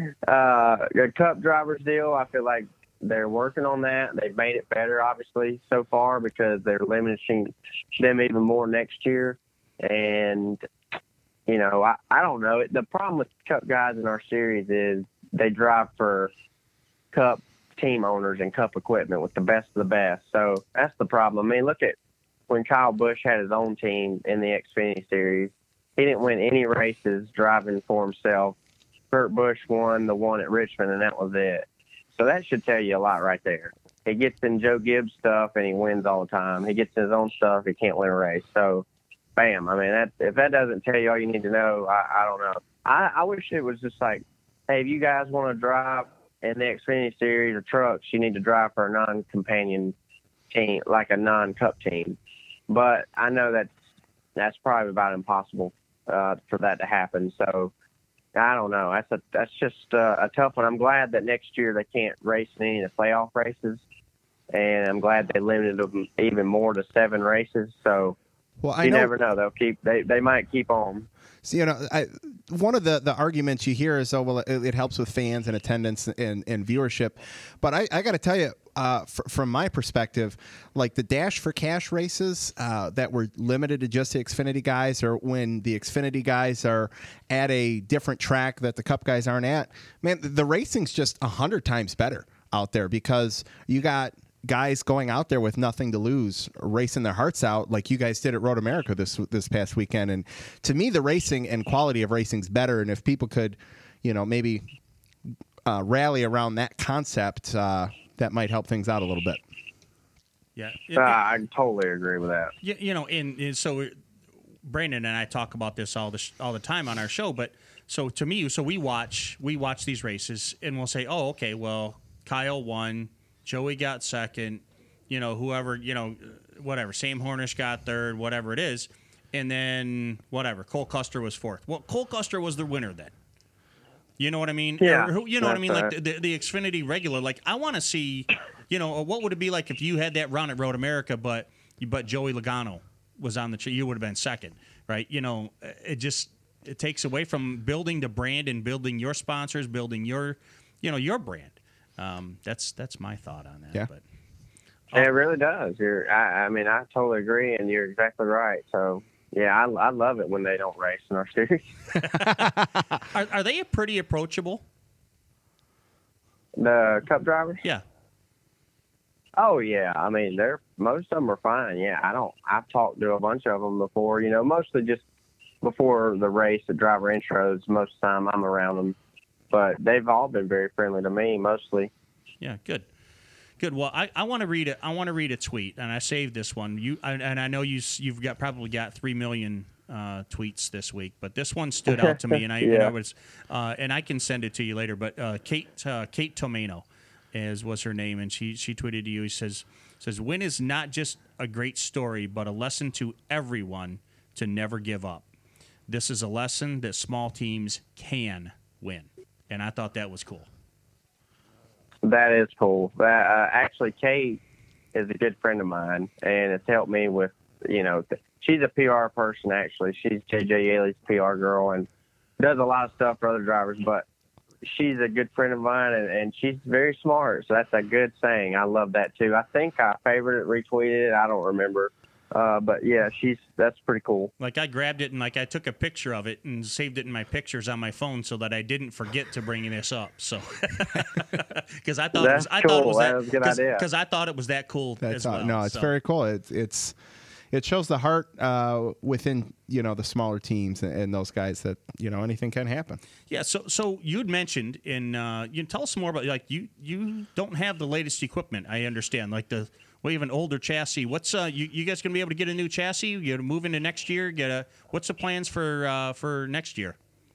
the Cup drivers deal, I feel like they're working on that. They've made it better, obviously, so far, because they're limiting them even more next year. And, you know, I don't know. The problem with Cup guys in our series is they drive for Cup team owners and Cup equipment with the best of the best. So that's the problem. I mean, look at when Kyle Busch had his own team in the Xfinity Series. He didn't win any races driving for himself. Kurt Busch won the one at Richmond, and that was it. So that should tell you a lot right there. He gets in Joe Gibbs stuff, and he wins all the time. He gets in his own stuff, he can't win a race. So, bam. I mean, if that doesn't tell you all you need to know, I don't know. I wish it was just like, hey, if you guys want to drive in the Xfinity Series or trucks, you need to drive for a non-companion team, like a non-Cup team. But I know that's probably about impossible for that to happen. So I don't know. That's just a tough one. I'm glad that next year they can't race in any of the playoff races, and I'm glad they limited them even more to 7 races. So you never know. They might keep on. So, you know, one of the arguments you hear is, oh, well, it helps with fans and attendance and viewership. But I got to tell you, from my perspective, like the Dash for Cash races that were limited to just the Xfinity guys, or when the Xfinity guys are at a different track that the Cup guys aren't at, man, the racing's just 100 times better out there, because you got guys going out there with nothing to lose, racing their hearts out like you guys did at Road America this past weekend. And to me, the racing and quality of racing's better. And if people could, you know, maybe rally around that concept, that might help things out a little bit. Yeah, I totally agree with that. Yeah, you know, and so Brandon and I talk about this all the time on our show. But so to me, so we watch these races, and we'll say, oh, okay, well, Kyle won. Joey got second, you know, whoever, you know, whatever. Sam Hornish got third, whatever it is. And then, whatever, Cole Custer was fourth. Well, Cole Custer was the winner then. You know what I mean? Yeah. You know what I mean? Right. Like the Xfinity regular, like I want to see, you know, what would it be like if you had that run at Road America, but but Joey Logano was on the you would have been second, right? It takes away from building the brand and building your sponsors, building your brand. That's my thought on that. Yeah. But it really does. I mean, I totally agree, and you're exactly right. So, yeah, I love it when they don't race in our series. are they pretty approachable? The Cup drivers? Yeah. Oh yeah, I mean most of them are fine. Yeah, I've talked to a bunch of them before. Mostly just before the race, the driver intros. Most of the time I'm around them, but they've all been very friendly to me mostly. Yeah, good. Well, I want to read it. I want to read a tweet, and I saved this one. I know you've probably got 3 million tweets this week, but this one stood out to me, and and I can send it to you later. But Kate Tomano was her name, and she tweeted to you. He says win is not just a great story, but a lesson to everyone to never give up. This is a lesson that small teams can win, and I thought that was cool. That is cool. Actually, Kate is a good friend of mine, and it's helped me with, she's a PR person, actually. She's J.J. Yaley's PR girl and does a lot of stuff for other drivers, but she's a good friend of mine, and she's very smart, so that's a good saying. I love that, too. I think I favored it, retweeted it. I don't remember. But, yeah, that's pretty cool. Like, I grabbed it and, I took a picture of it and saved it in my pictures on my phone so that I didn't forget to bring this up. So, because I thought that was a good idea. Because I thought it was that cool as well. No, it's very cool. It shows the heart within the smaller teams and those guys that anything can happen. Yeah. So you'd mentioned tell us more about you don't have the latest equipment. I understand we have an older chassis. What's you guys gonna be able to get a new chassis? You gonna move into next year? What's the plans for next year?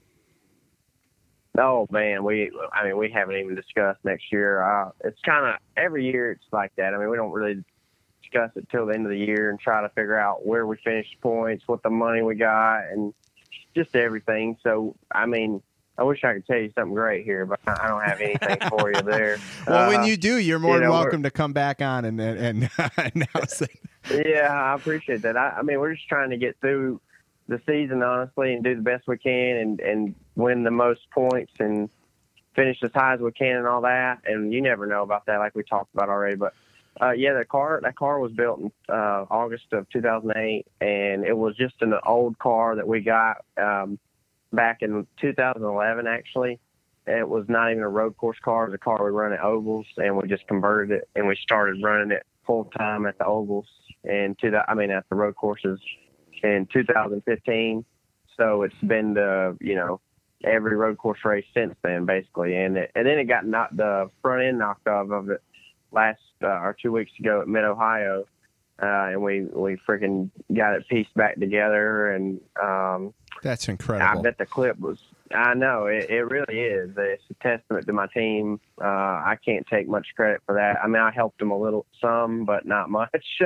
Oh man, we haven't even discussed next year. It's kind of every year it's like that. I mean, we don't really discuss it till the end of the year and try to figure out where we finished points, what the money we got, and just everything. So, I mean, I wish I could tell you something great here, but I don't have anything for you there. Well, when you do, you're more than welcome to come back on and announce it. Yeah, I appreciate that. I mean, we're just trying to get through the season, honestly, and do the best we can and win the most points and finish as high as we can and all that. And you never know about that, like we talked about already. But, yeah, that car was built in August of 2008, and it was just an old car that we got back in 2011, actually. It was not even a road course car. It was a car we run at ovals, and we just converted it, and we started running it full time at the ovals and at the road courses in 2015. So it's been every road course race since then, basically. And then it got the front end knocked off of it last 2 weeks ago at Mid Ohio, and we freaking got it pieced back together. And that's incredible. I bet the clip was. I know it really is. It's a testament to my team. I can't take much credit for that. I mean, I helped them some, but not much.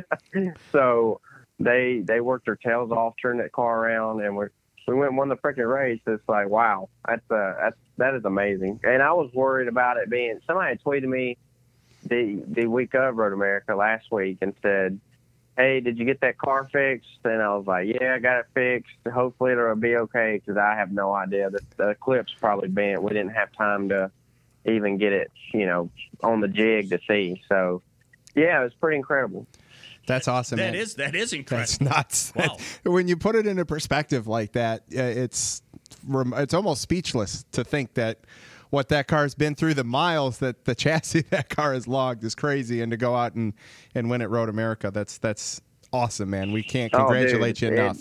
So they worked their tails off, turned that car around, and we went and won the freaking race. It's like, wow, that is amazing. And I was worried about it being. Somebody had tweeted me the week of Road America last week and said, hey, did you get that car fixed? And I was like, yeah, I got it fixed. Hopefully it'll be okay, because I have no idea. The clip's probably bent. We didn't have time to even get it, on the jig to see. So, yeah, it was pretty incredible. That's awesome. That is incredible. That's nuts. Wow. When you put it into perspective like that, it's almost speechless to think that what that car's been through, the miles that the chassis that car has logged is crazy, and to go out and win at Road America, that's awesome, man. We can't congratulate you enough.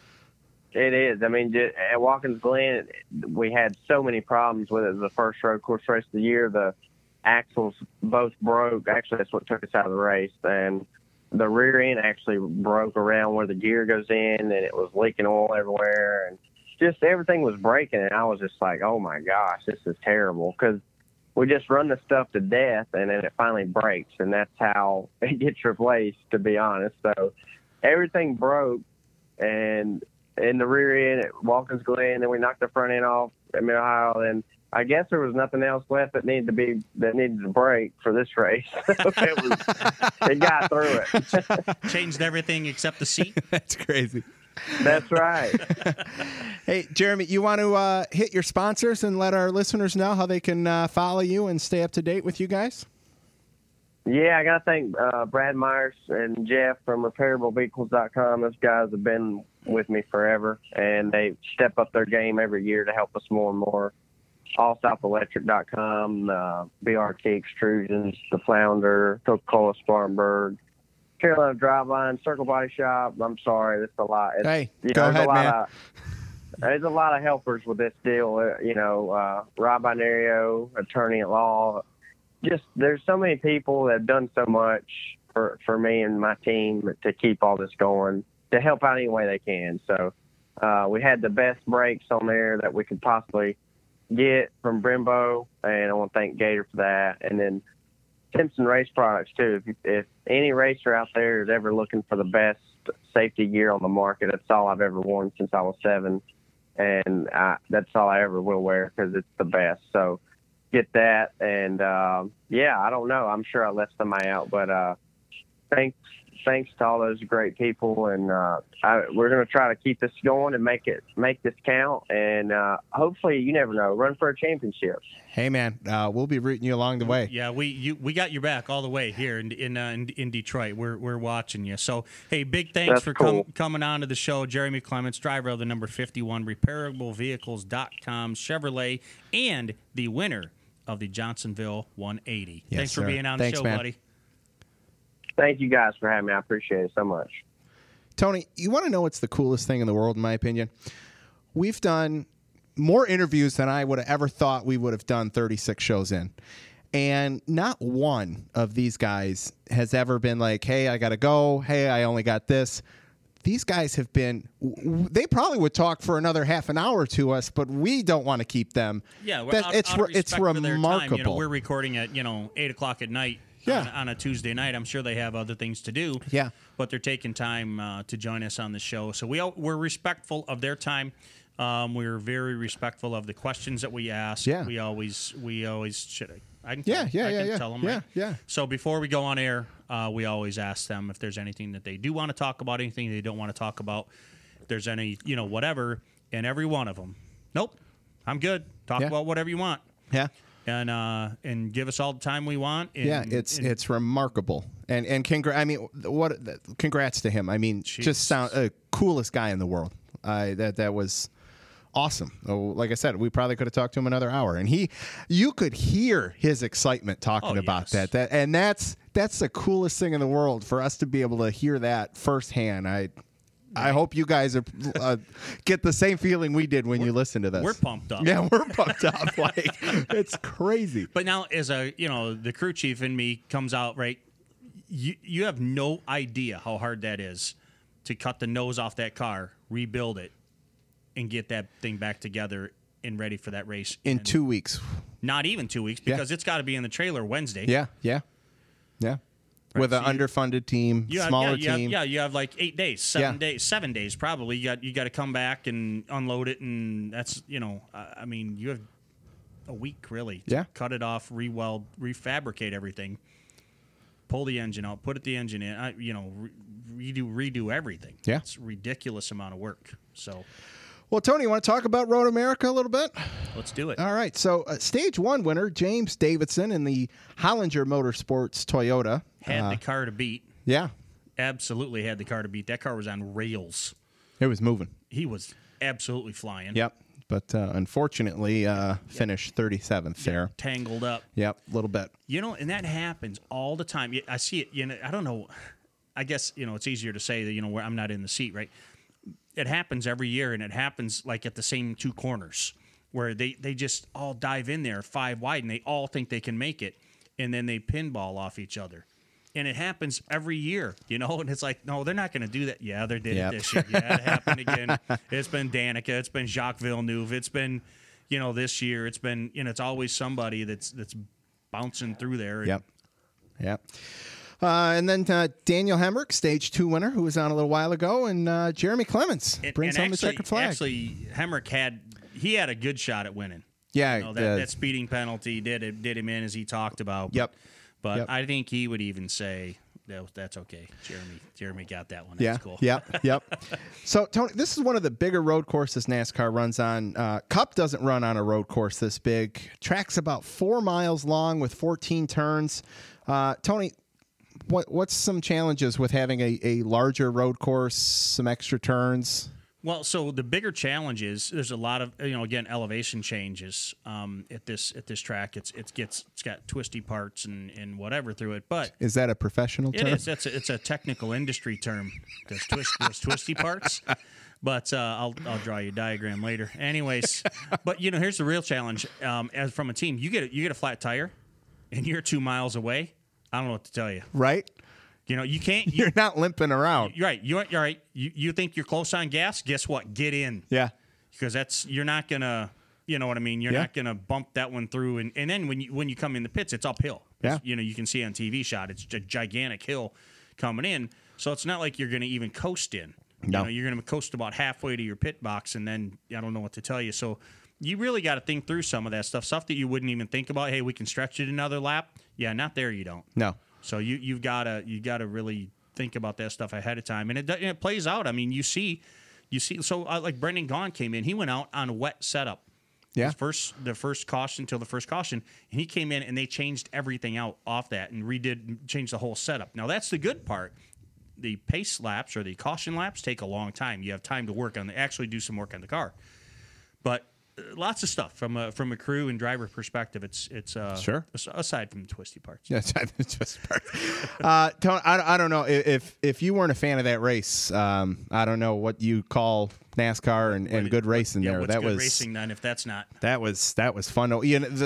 It is. I mean, at Watkins Glen, we had so many problems with it. It was the first road course race of the year. The axles both broke. Actually, that's what took us out of the race. And the rear end actually broke around where the gear goes in, and it was leaking oil everywhere. And just everything was breaking, and I was just like, oh my gosh, this is terrible, because we just run the stuff to death, and then it finally breaks, and that's how it gets replaced, to be honest. So everything broke, and in the rear end at Watkins Glen, then we knocked the front end off at Mid Ohio, and I guess there was nothing else left that needed to break for this race. It got through it. Changed everything except the seat. That's crazy. That's right. Hey, Jeremy, you want to hit your sponsors and let our listeners know how they can follow you and stay up to date with you guys? Yeah, I got to thank Brad Myers and Jeff from RepairableVehicles.com. Those guys have been with me forever, and they step up their game every year to help us more and more. AllSouthElectric.com, BRT Extrusions, The Flounder, Coca-Cola Spartanburg, Carolina Driveline, Circle Body Shop. I'm sorry, that's a lot. Hey, go ahead, man. There's a lot of helpers with this deal. Rob Inario, attorney at law. Just there's so many people that have done so much for me and my team to keep all this going, to help out any way they can. So we had the best brakes on there that we could possibly get from Brembo, and I want to thank Gator for that. And then Simpson Race Products too. If any racer out there is ever looking for the best safety gear on the market, that's all I've ever worn since I was 7, and that's all I ever will wear because it's the best. So get that, and I don't know. I'm sure I left somebody out, but thanks to all those great people, and we're going to try to keep this going and make this count, and hopefully, you never know, run for a championship. Hey, man, we'll be rooting you along the way. Yeah, we got your back all the way here in Detroit. We're watching you. So, hey, big thanks for coming on to the show, Jeremy Clements, driver of the number 51 RepairableVehicles.com Chevrolet, and the winner of the Johnsonville 180. Yes, thanks for sir. being on the show, man. buddy. Thank you guys for having me. I appreciate it so much. Tony, you want to know what's the coolest thing in the world, in my opinion? We've done more interviews than I would have ever thought we would have done 36 shows in. And not one of these guys has ever been like, hey, I got to go. Hey, I only got this. These guys have been, they probably would talk for another half an hour to us, but we don't want to keep them. Yeah, it's remarkable. Time, we're recording at 8 o'clock at night. Yeah. On a Tuesday night. I'm sure they have other things to do. Yeah. But they're taking time to join us on the show. So we're respectful of their time. We're very respectful of the questions that we ask. Yeah. We always should I can tell them. Yeah, right? yeah. So before we go on air, we always ask them if there's anything that they do want to talk about, anything they don't want to talk about, if there's any, whatever. And every one of them, nope, I'm good. Talk about whatever you want. Yeah. And give us all the time we want. It's remarkable, and congrats to him. I mean, just coolest guy in the world. That was awesome. Oh, like I said, we probably could have talked to him another hour, and you could hear his excitement talking about that. That's the coolest thing in the world for us to be able to hear that firsthand. I hope you guys get the same feeling we did when you listened to this. We're pumped up. Yeah, we're pumped up. Like, it's crazy. But now, as the crew chief in me comes out, right? You have no idea how hard that is to cut the nose off that car, rebuild it, and get that thing back together and ready for that race in 2 weeks. Not even 2 weeks, because it's got to be in the trailer Wednesday. Yeah. Right, with an underfunded team, smaller team. You have like 8 days, 7 days probably. You got to come back and unload it, and that's you have a week really. To cut it off, re-weld, refabricate everything, pull the engine out, put the engine in, redo everything. Yeah, it's a ridiculous amount of work. So. Well, Tony, you want to talk about Road America a little bit? Let's do it. All right. So, Stage 1 winner, James Davidson in the Hollinger Motorsports Toyota. Had the car to beat. Yeah. Absolutely had the car to beat. That car was on rails. It was moving. He was absolutely flying. Yep. But unfortunately, finished 37th there. Tangled up. Yep, a little bit. And that happens all the time. I see it. I don't know. I guess, it's easier to say that, where I'm not in the seat, right? It happens every year, and it happens like at the same 2 corners where they just all dive in there 5 wide, and they all think they can make it, and then they pinball off each other. And it happens every year, and it's like, no, they're not going to do that. Yeah, they did it this year. Yeah, it happened again. It's been Danica. It's been Jacques Villeneuve. It's been, this year. It's been, it's always somebody that's bouncing through there. Yep. And then Daniel Hemrick, Stage 2 winner, who was on a little while ago, and Jeremy Clements brings home the checkered flag. Actually, Hemrick had a good shot at winning. Yeah, that speeding penalty did him in, as he talked about. Yep. But Yep. I think he would even say that's okay. Jeremy got that one. Yeah. That's cool. Yep. So, Tony, this is one of the bigger road courses NASCAR runs on. Cup doesn't run on a road course this big. Track's about 4 miles long with 14 turns. Tony, what's some challenges with having a larger road course, some extra turns? Well, so the bigger challenge is there's a lot of again elevation changes at this track. It's got twisty parts and whatever through it. But Is that a professional term? it is. It's a technical industry term. Those twisty parts. But I'll draw you a diagram later. Anyways, but here's the real challenge. As from a team, you get a flat tire, and you're 2 miles away. I don't know what to tell you. Right? You can't. You're not limping around. You're right. You're right. You think you're close on gas? Guess what? Get in. Yeah. Because you're not gonna, you know what I mean. You're not gonna bump that one through, and then when you come in the pits, it's uphill. Yeah. You can see on TV shot, it's a gigantic hill coming in. So it's not like you're gonna even coast in. No. You're gonna coast about halfway to your pit box, and then I don't know what to tell you. So you really got to think through some of that stuff that you wouldn't even think about. Hey, we can stretch it another lap. Yeah, not there. You don't. No. So you gotta really think about that stuff ahead of time, and it plays out. I mean, you see. So like Brendan Gaughan came in, he went out on a wet setup. Yeah. The first caution till the first caution, and he came in and they changed everything out off that and changed the whole setup. Now that's the good part. The pace laps or the caution laps take a long time. You have time to actually do some work on the car, but. Lots of stuff from a crew and driver perspective. It's sure. Aside from the twisty parts. Yeah, twisty parts. Tony, I don't know if you weren't a fan of that race. I don't know what you call NASCAR and good racing there. What's that good was racing then if that's not. That was fun.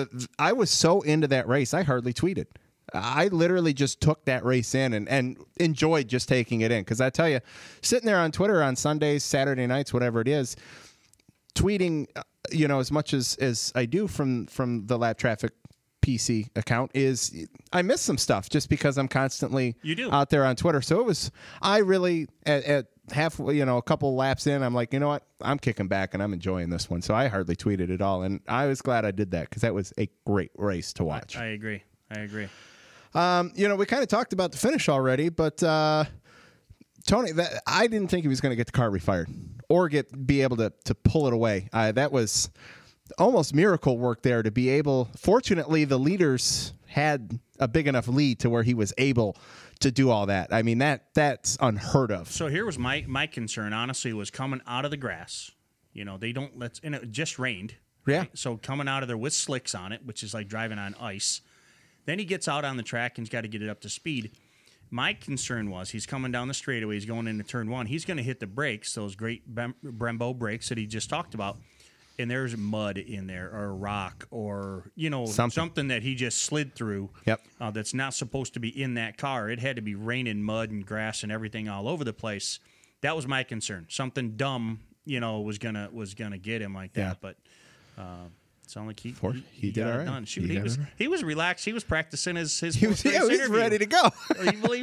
I was so into that race. I hardly tweeted. I literally just took that race in and enjoyed just taking it in because I tell you, sitting there on Twitter on Sundays, Saturday nights, whatever it is, tweeting. As much as I do from the Lap Traffic PC account is I miss some stuff just because I'm constantly out there on Twitter. So I really at half, a couple laps in, I'm like, you know what? I'm kicking back and I'm enjoying this one. So I hardly tweeted at all. And I was glad I did that because that was a great race to watch. I agree. We kind of talked about the finish already, but Tony, I didn't think he was going to get the car refired or be able to pull it away. That was almost miracle work there to be able. Fortunately, the leaders had a big enough lead to where he was able to do all that. I mean, that's unheard of. So here was my concern. Honestly, was coming out of the grass. They don't and it just rained. Yeah. Right? So coming out of there with slicks on it, which is like driving on ice. Then he gets out on the track and he's got to get it up to speed. My concern was he's coming down the straightaway. He's going into turn one. He's going to hit the brakes, those great Brembo brakes that he just talked about, and there's mud in there or a rock or something that he just slid through. Yep. That's not supposed to be in that car. It had to be raining mud and grass and everything all over the place. That was my concern. Something dumb, was gonna get him like that. Yeah. But sound like he did got all it right. done. Shoot, he was relaxed. He was practicing his He was interview. ready to go. You believe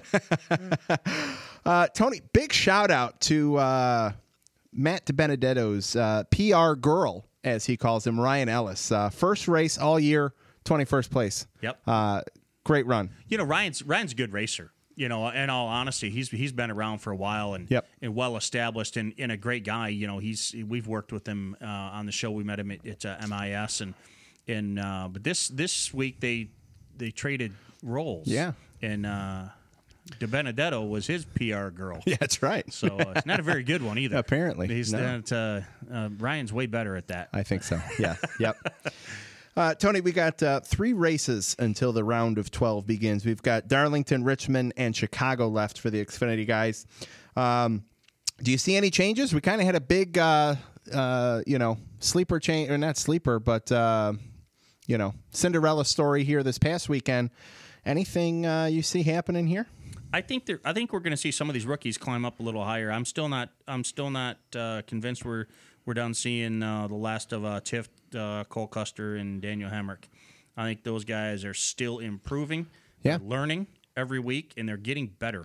that? Tony, big shout out to Matt DiBenedetto's PR girl, as he calls him, Ryan Ellis. First race all year, 21st place. Yep. Great run. Ryan's a good racer. In all honesty, he's been around for a while and well established and a great guy. We've worked with him on the show. We met him at MIS but this week they traded roles. Yeah. And DiBenedetto was his PR girl. Yeah, that's right. So it's not a very good one either. Apparently, Ryan's way better at that. I think so. Yeah. Yep. Tony, we got 3 races until the round of 12 begins. We've got Darlington, Richmond, and Chicago left for the Xfinity guys. Do you see any changes? We kind of had a big, sleeper change, or not sleeper, but Cinderella story here this past weekend. Anything you see happening here? I think we're going to see some of these rookies climb up a little higher. I'm still not convinced we're done seeing the last of Tiff, Cole Custer, and Daniel Hemrick. I think those guys are still improving, Yeah. learning every week, and they're getting better.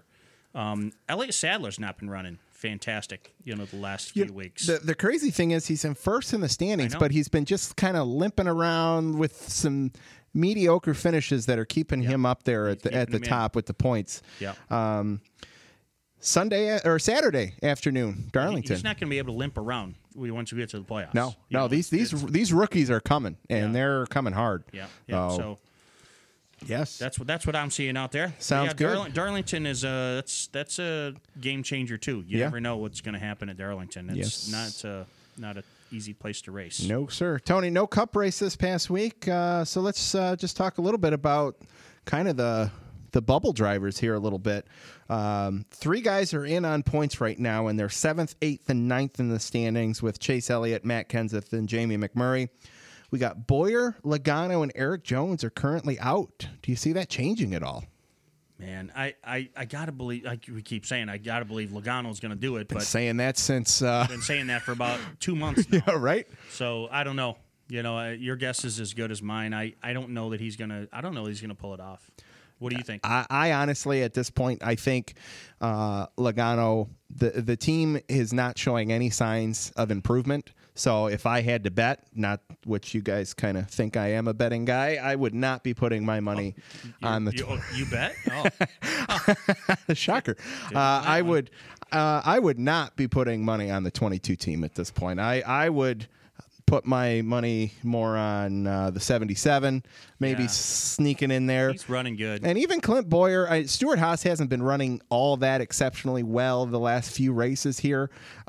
Elliott Sadler's not been running fantastic, the last few weeks. The crazy thing is he's in first in the standings, but he's been just kind of limping around with some mediocre finishes that are keeping him up there at the top with the points. Yeah. Sunday or Saturday afternoon, Darlington. He's not going to be able to limp around once we get to the playoffs. No. These rookies are coming, and they're coming hard. Yeah. So yes, that's what I'm seeing out there. Sounds good. Darlington is that's a game changer too. You never know what's going to happen at Darlington. It's not an easy place to race. No, sir. Tony, no cup race this past week. So let's just talk a little bit about kind of the bubble drivers here a little bit. 3 guys are in on points right now, and they're 7th, 8th, and 9th in the standings with Chase Elliott, Matt Kenseth, and Jamie McMurray. We got Bowyer, Logano, and Eric Jones are currently out. Do you see that changing at all? Man, I gotta believe. Like we keep saying, I gotta believe Logano's going to do it. Been saying that since. Been saying that for about 2 months now. Yeah, right. So I don't know. Your guess is as good as mine. I don't know that he's gonna. I don't know he's gonna pull it off. What do you think? I honestly, at this point, I think Logano, the team is not showing any signs of improvement. So if I had to bet, not which you guys kind of think I am a betting guy, I would not be putting my money on the. You bet? Shocker! I would not be putting money on the 22 team at this point. I would put my money more on the 77, maybe sneaking in there. He's running good. And even Clint Bowyer, Stuart Haas hasn't been running all that exceptionally well the last few races here.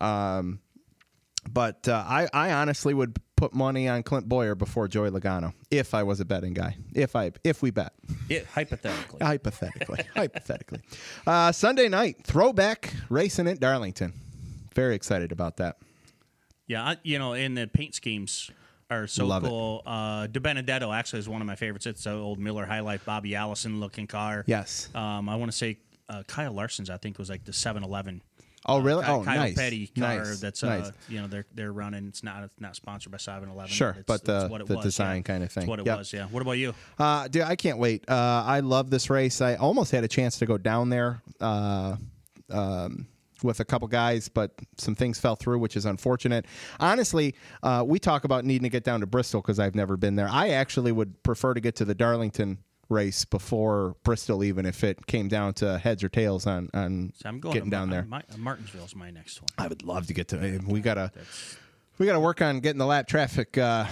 But I honestly would put money on Clint Bowyer before Joey Logano if I was a betting guy. If we bet. Hypothetically. Hypothetically. Sunday night, throwback racing at Darlington. Very excited about that. Yeah, and the paint schemes are so Love cool. De Benedetto actually is one of my favorites. It's an old Miller High Life, Bobby Allison looking car. Yes. I want to say Kyle Larson's, I think, was like the 711. Oh, really? Kyle nice. Petty car nice. that's nice. They're running. It's not sponsored by 711. Sure, but it's what it the was, design kind of thing. It's what it was. Yeah. What about you? Dude, I can't wait. I love this race. I almost had a chance to go down there with a couple guys, but some things fell through, which is unfortunate. Honestly, we talk about needing to get down to Bristol because I've never been there. I actually would prefer to get to the Darlington race before Bristol, even if it came down to heads or tails on So I'm going getting down there. Martinsville's my next one. I would love to get to. We gotta work on getting the lap traffic to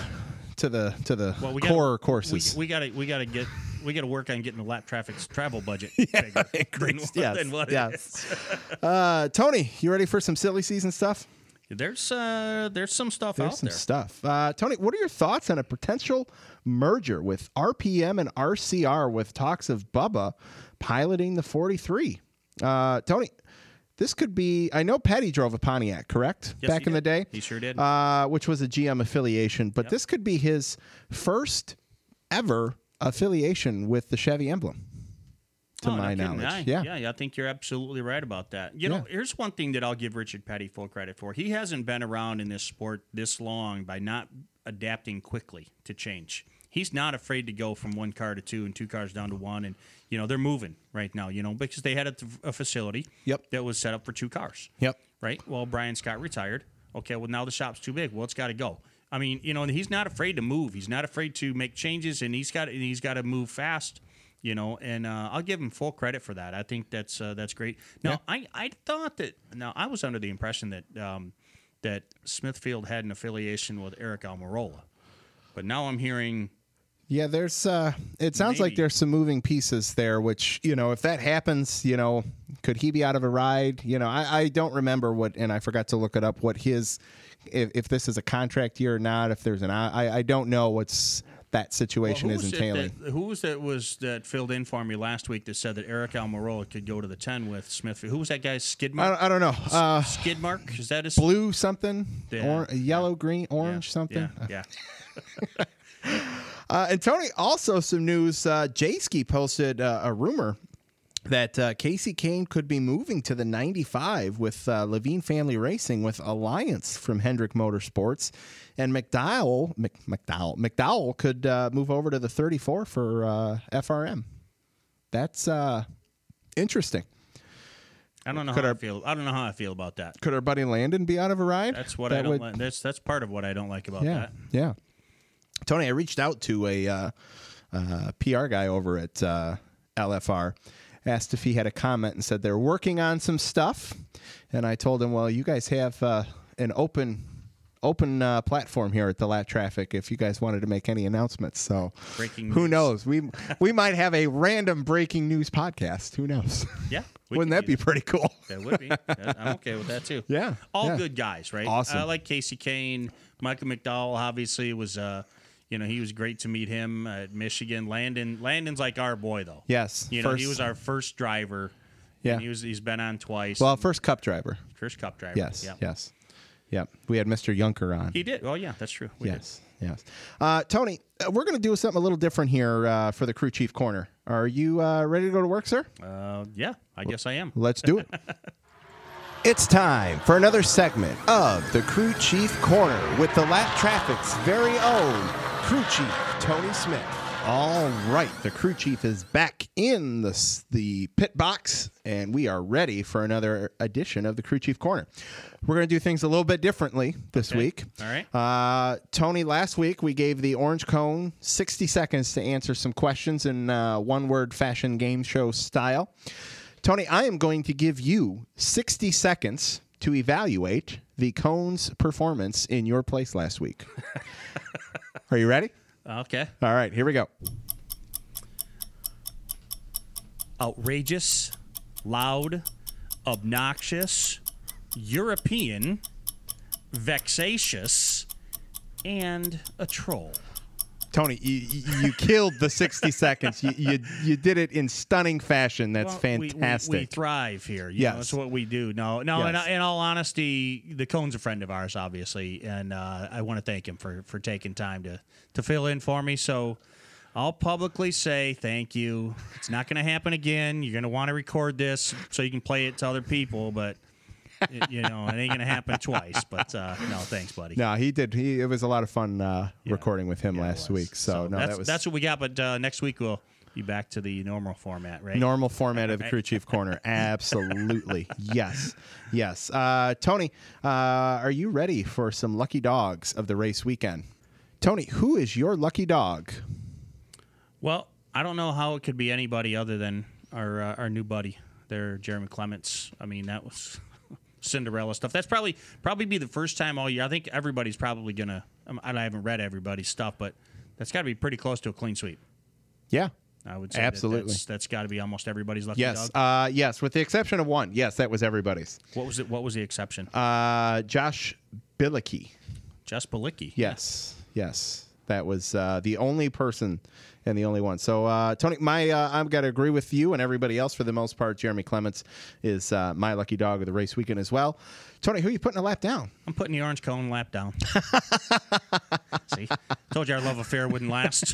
the core courses. We gotta work on getting the lap traffic's travel budget increased. than what it is. Tony, you ready for some silly season stuff? There's some stuff out there. Stuff. Tony, what are your thoughts on a potential merger with RPM and RCR with talks of Bubba piloting the 43? Tony, this could be. I know Petty drove a Pontiac, correct? Yes, back in the day, he sure did. Which was a GM affiliation, but this could be his first ever affiliation with the Chevy emblem. To my knowledge. Yeah, I think you're absolutely right about that. Here's one thing that I'll give Richard Petty full credit for. He hasn't been around in this sport this long by not adapting quickly to change. He's not afraid to go from one car to two and two cars down to one. And, they're moving right now, because they had a facility that was set up for two cars. Yep. Right? Well, Brian Scott retired. Okay, well, now the shop's too big. Well, it's got to go. I mean, he's not afraid to move. He's not afraid to make changes, and he's got to move fast. And I'll give him full credit for that. I think that's great. Now, I thought that. Now, I was under the impression that that Smithfield had an affiliation with Eric Almirola, but now I'm hearing. Yeah, there's. It sounds like there's some moving pieces there. Which if that happens, could he be out of a ride? I don't remember what, and I forgot to look it up. What his, if this is a contract year or not. If there's I don't know what's. That situation is entailing. Who was that filled in for me last week that said that Eric Almirola could go to the 10 with Smithfield? Who was that guy? Skidmark? I don't know. Skidmark? Is that his blue something? Yeah. Yellow, green, orange something? Yeah. And Tony, also some news. Jayski posted a rumor that Casey Kane could be moving to the 95 with Levine Family Racing with Alliance from Hendrick Motorsports. And McDowell could move over to the 34 for FRM. That's interesting. I don't know how I feel. I don't know how I feel about that. Could our buddy Landon be out of a ride? That's what I don't like. That's part of what I don't like about that. Yeah. Tony, I reached out to a PR guy over at LFR, asked if he had a comment, and said they're working on some stuff. And I told him, well, you guys have an open platform here at the Lat Traffic if you guys wanted to make any announcements. So Breaking news. Who knows? We might have a random breaking news podcast. Who knows? Yeah. Wouldn't that be pretty cool? That would be. I'm okay with that too. Yeah. All good guys, right? Awesome. I like Casey Kane. Michael McDowell obviously was he was great to meet him at Michigan. Landon's like our boy though. Yes. He was our first driver. Yeah. And he's been on twice. Well, first Cup driver. First Cup driver. Yes. Yep. Yes. Yep. We had Mr. Junker on. He did. Oh yeah, that's true. We did. Yes. Tony, we're going to do something a little different here for the Crew Chief Corner. Are you ready to go to work, sir? Yeah, I guess I am. Let's do it. It's time for another segment of the Crew Chief Corner with the Lat Traffic's very own Crew Chief, Tony Smith. All right, the Crew Chief is back in the pit box, and we are ready for another edition of the Crew Chief Corner. We're going to do things a little bit differently this week. All right. Tony, last week we gave the Orange Cone 60 seconds to answer some questions in one-word fashion game show style. Tony, I am going to give you 60 seconds to evaluate the Cone's performance in your place last week. Are you ready? Okay. All right, here we go. Outrageous, loud, obnoxious, European, vexatious, and a troll. Tony, you killed the 60 seconds. You did it in stunning fashion. That's fantastic. We thrive here. Yes. That's what we do. No. Yes. In all honesty, the Cone's a friend of ours, obviously, and I want to thank him for taking time to fill in for me. So I'll publicly say thank you. It's not going to happen again. You're going to want to record this so you can play it to other people, but it ain't going to happen twice. But no, thanks, buddy. No, he did. It was a lot of fun recording with him last week. So no, that's what we got. But next week we'll be back to the normal format, right? Normal format of the Crew Chief Corner. Absolutely. Yes. Tony, are you ready for some lucky dogs of the race weekend? Tony, who is your lucky dog? Well, I don't know how it could be anybody other than our new buddy there, Jeremy Clements. I mean, that was Cinderella stuff. That's probably be the first time all year. I think everybody's probably gonna. I haven't read everybody's stuff, but that's got to be pretty close to a clean sweep. Yeah, I would say absolutely. That's got to be almost everybody's lucky dog. Yes, with the exception of one. Yes, that was everybody's. What was it? What was the exception? Josh Bilicki. Josh Bilicki. Yes. That was the only person and the only one. So, Tony, I've got to agree with you and everybody else for the most part. Jeremy Clements is my lucky dog of the race weekend as well. Tony, who are you putting a lap down? I'm putting the Orange Cone lap down. See? Told you our love affair wouldn't last.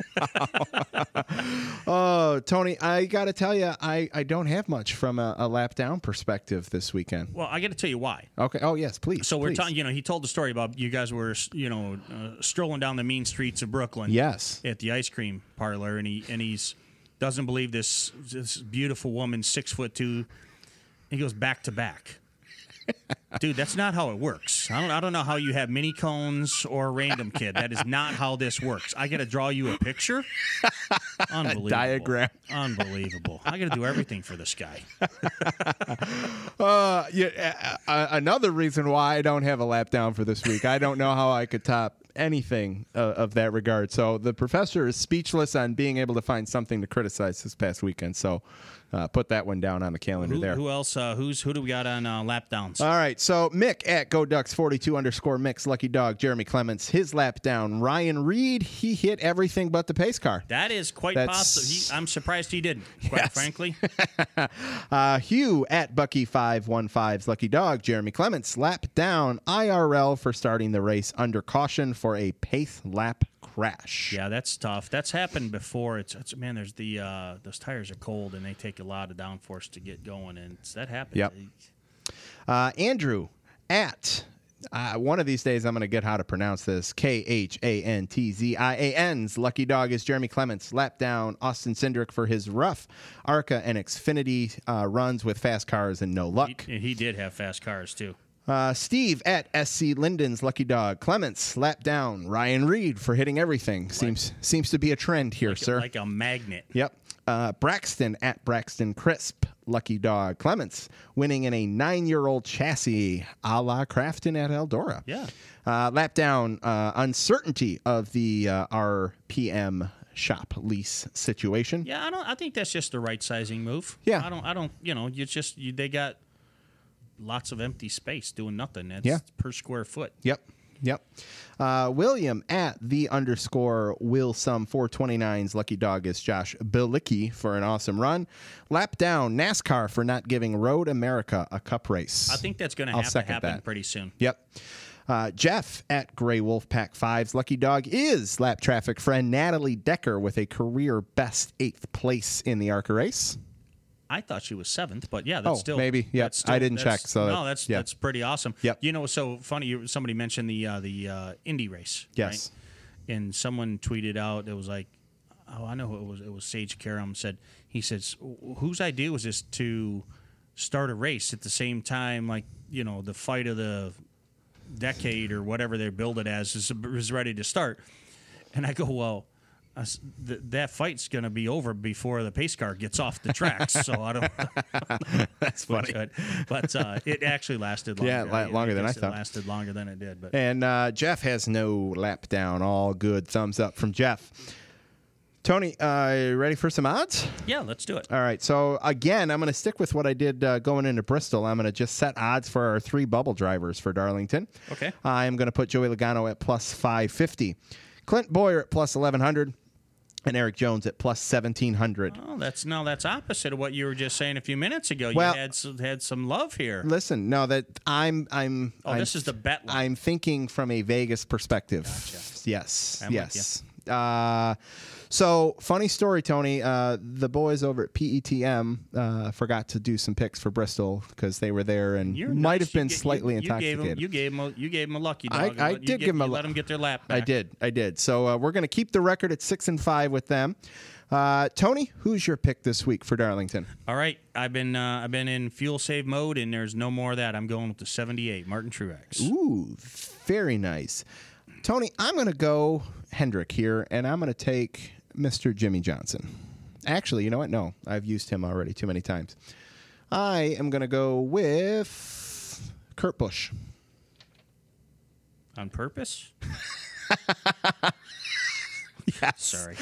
Oh, Tony, I got to tell you, I don't have much from a lap down perspective this weekend. Well, I got to tell you why. Okay. Oh, yes, please. So we're talking, he told the story about you guys were, strolling down the mean streets of Brooklyn. Yes. At the ice cream parlor, and he's doesn't believe this beautiful woman, 6'2". He goes back to back. Dude, that's not how it works. I don't know how you have mini cones or a random kid. That is not how this works. I got to draw you a picture. Unbelievable. A diagram. Unbelievable. I got to do everything for this guy. Another reason why I don't have a lap down for this week. I don't know how I could top anything of that regard. So the professor is speechless on being able to find something to criticize this past weekend. So put that one down on the calendar there. Who else? Who do we got on lap downs? All right. So Mick at GoDucks42_Mick's lucky dog. Jeremy Clements, his lap down. Ryan Reed, he hit everything but the pace car. That is quite possible. I'm surprised he didn't, quite frankly. Hugh at Bucky515's lucky dog. Jeremy Clements, lap down. IRL for starting the race under caution for a pace lap crash. Yeah, that's tough. That's happened before. It's man. There's those tires are cold and they take a lot of downforce to get going, and that happens. Yep. Andrew at One of these days, I'm going to get how to pronounce this. Khantzian's lucky dog is Jeremy Clements. Lap down Austin Cindric for his rough ARCA and Xfinity runs with fast cars and no luck. He did have fast cars, too. Steve at SC Linden's lucky dog. Clements lap down Ryan Reed for hitting everything. Seems to be a trend here, sir. Like a magnet. Yep. Braxton at Braxton Crisp, lucky dog. Clements winning in a 9-year-old chassis a la Crafton at Eldora. Yeah. Lap down uncertainty of the RPM shop lease situation. Yeah, I think that's just the right sizing move. Yeah. I don't. They got lots of empty space doing nothing. That's per square foot. Yep. William at the _Wilsum 429's lucky dog is Josh Bilicki for an awesome run. Lap down NASCAR for not giving Road America a cup race. I think that's going to have to happen pretty soon. Yep. Jeff at Gray Wolf Pack 5's lucky dog is lap traffic friend Natalie Decker with a career best 8th place in the ARCA race. I thought she was 7th, but yeah, that's still. Maybe. Yeah, I didn't check. So that's pretty awesome. Yep. So funny. Somebody mentioned the Indy race. Yes. Right? And someone tweeted out. It was like, I know who it was. It was Sage Karam. He says, whose idea was this to start a race at the same time, like the fight of the decade or whatever they build it as is ready to start. And I go, well. That fight's going to be over before the pace car gets off the tracks, so I don't. That's funny, but it actually lasted longer. Yeah, longer than I thought. It lasted longer than it did. But and Jeff has no lap down. All good. Thumbs up from Jeff. Tony, you ready for some odds? Yeah, let's do it. All right. So again, I'm going to stick with what I did going into Bristol. I'm going to just set odds for our 3 bubble drivers for Darlington. Okay. I'm going to put Joey Logano at plus 550, Clint Boyer at plus 1100. And Eric Jones at plus 1,700. Oh, that's opposite of what you were just saying a few minutes ago. Well, you had some love here. Listen, no, that I'm. This is the bet line. I'm thinking from a Vegas perspective. Gotcha. Yes. I'm yes. So funny story, Tony. The boys over at PETM forgot to do some picks for Bristol because they were there and might have been slightly intoxicated. You gave them a lucky dog. I did give them a let them get their lap back. I did. So we're going to keep the record at 6-5 with them. Tony, who's your pick this week for Darlington? All right, I've been in fuel save mode, and there's no more of that. I'm going with the 78 Martin Truex. Ooh, very nice. Tony, I'm going to go Hendrick here, and I'm going to take Mr. Jimmy Johnson. Actually, you know what? No, I've used him already too many times. I am going to go with Kurt Busch. On purpose? Yes. Sorry.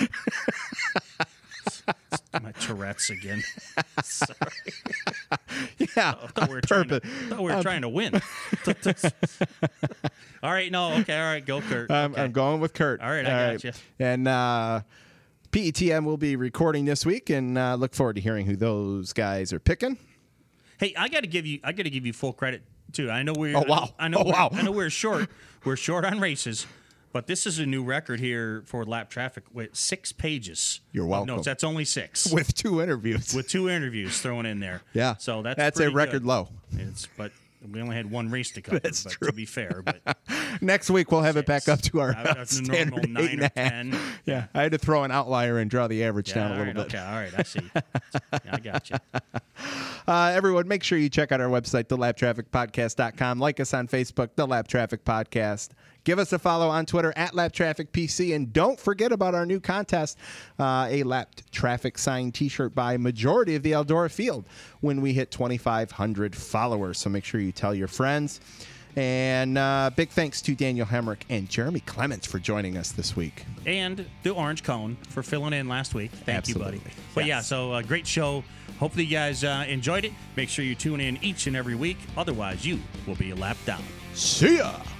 My Tourette's again. Sorry. Yeah. I thought we were trying to win. All right. No. Okay. All right. Go, Kurt. Okay. I'm going with Kurt. All right. I got you. And PETM will be recording this week, and look forward to hearing who those guys are picking. Hey, I got to give you full credit too. I know we're. Oh wow. I know we're short. We're short on races. But this is a new record here for lap traffic with 6 pages. You're welcome. No, that's only 6. With 2 interviews. With 2 interviews thrown in there. Yeah. So that's a record good. low. But we only had 1 race to cover. That's but true. To be fair, but Next week we'll have it back up to our standard normal 9 or 10. Yeah, I had to throw an outlier and draw the average down a little bit. Okay, all right, I see. I got you. Everyone, make sure you check out our website, thelaptrafficpodcast.com. Like us on Facebook, The Lap Traffic Podcast. Give us a follow on Twitter at LapTrafficPC. And don't forget about our new contest, a Lap Traffic signed T-shirt by majority of the Eldora field when we hit 2,500 followers. So make sure you tell your friends. And big thanks to Daniel Hemrick and Jeremy Clements for joining us this week. And the Orange Cone for filling in last week. Thank Absolutely. you, buddy. But yeah, so great show. Hopefully you guys enjoyed it. Make sure you tune in each and every week. Otherwise, you will be a lap down. See ya!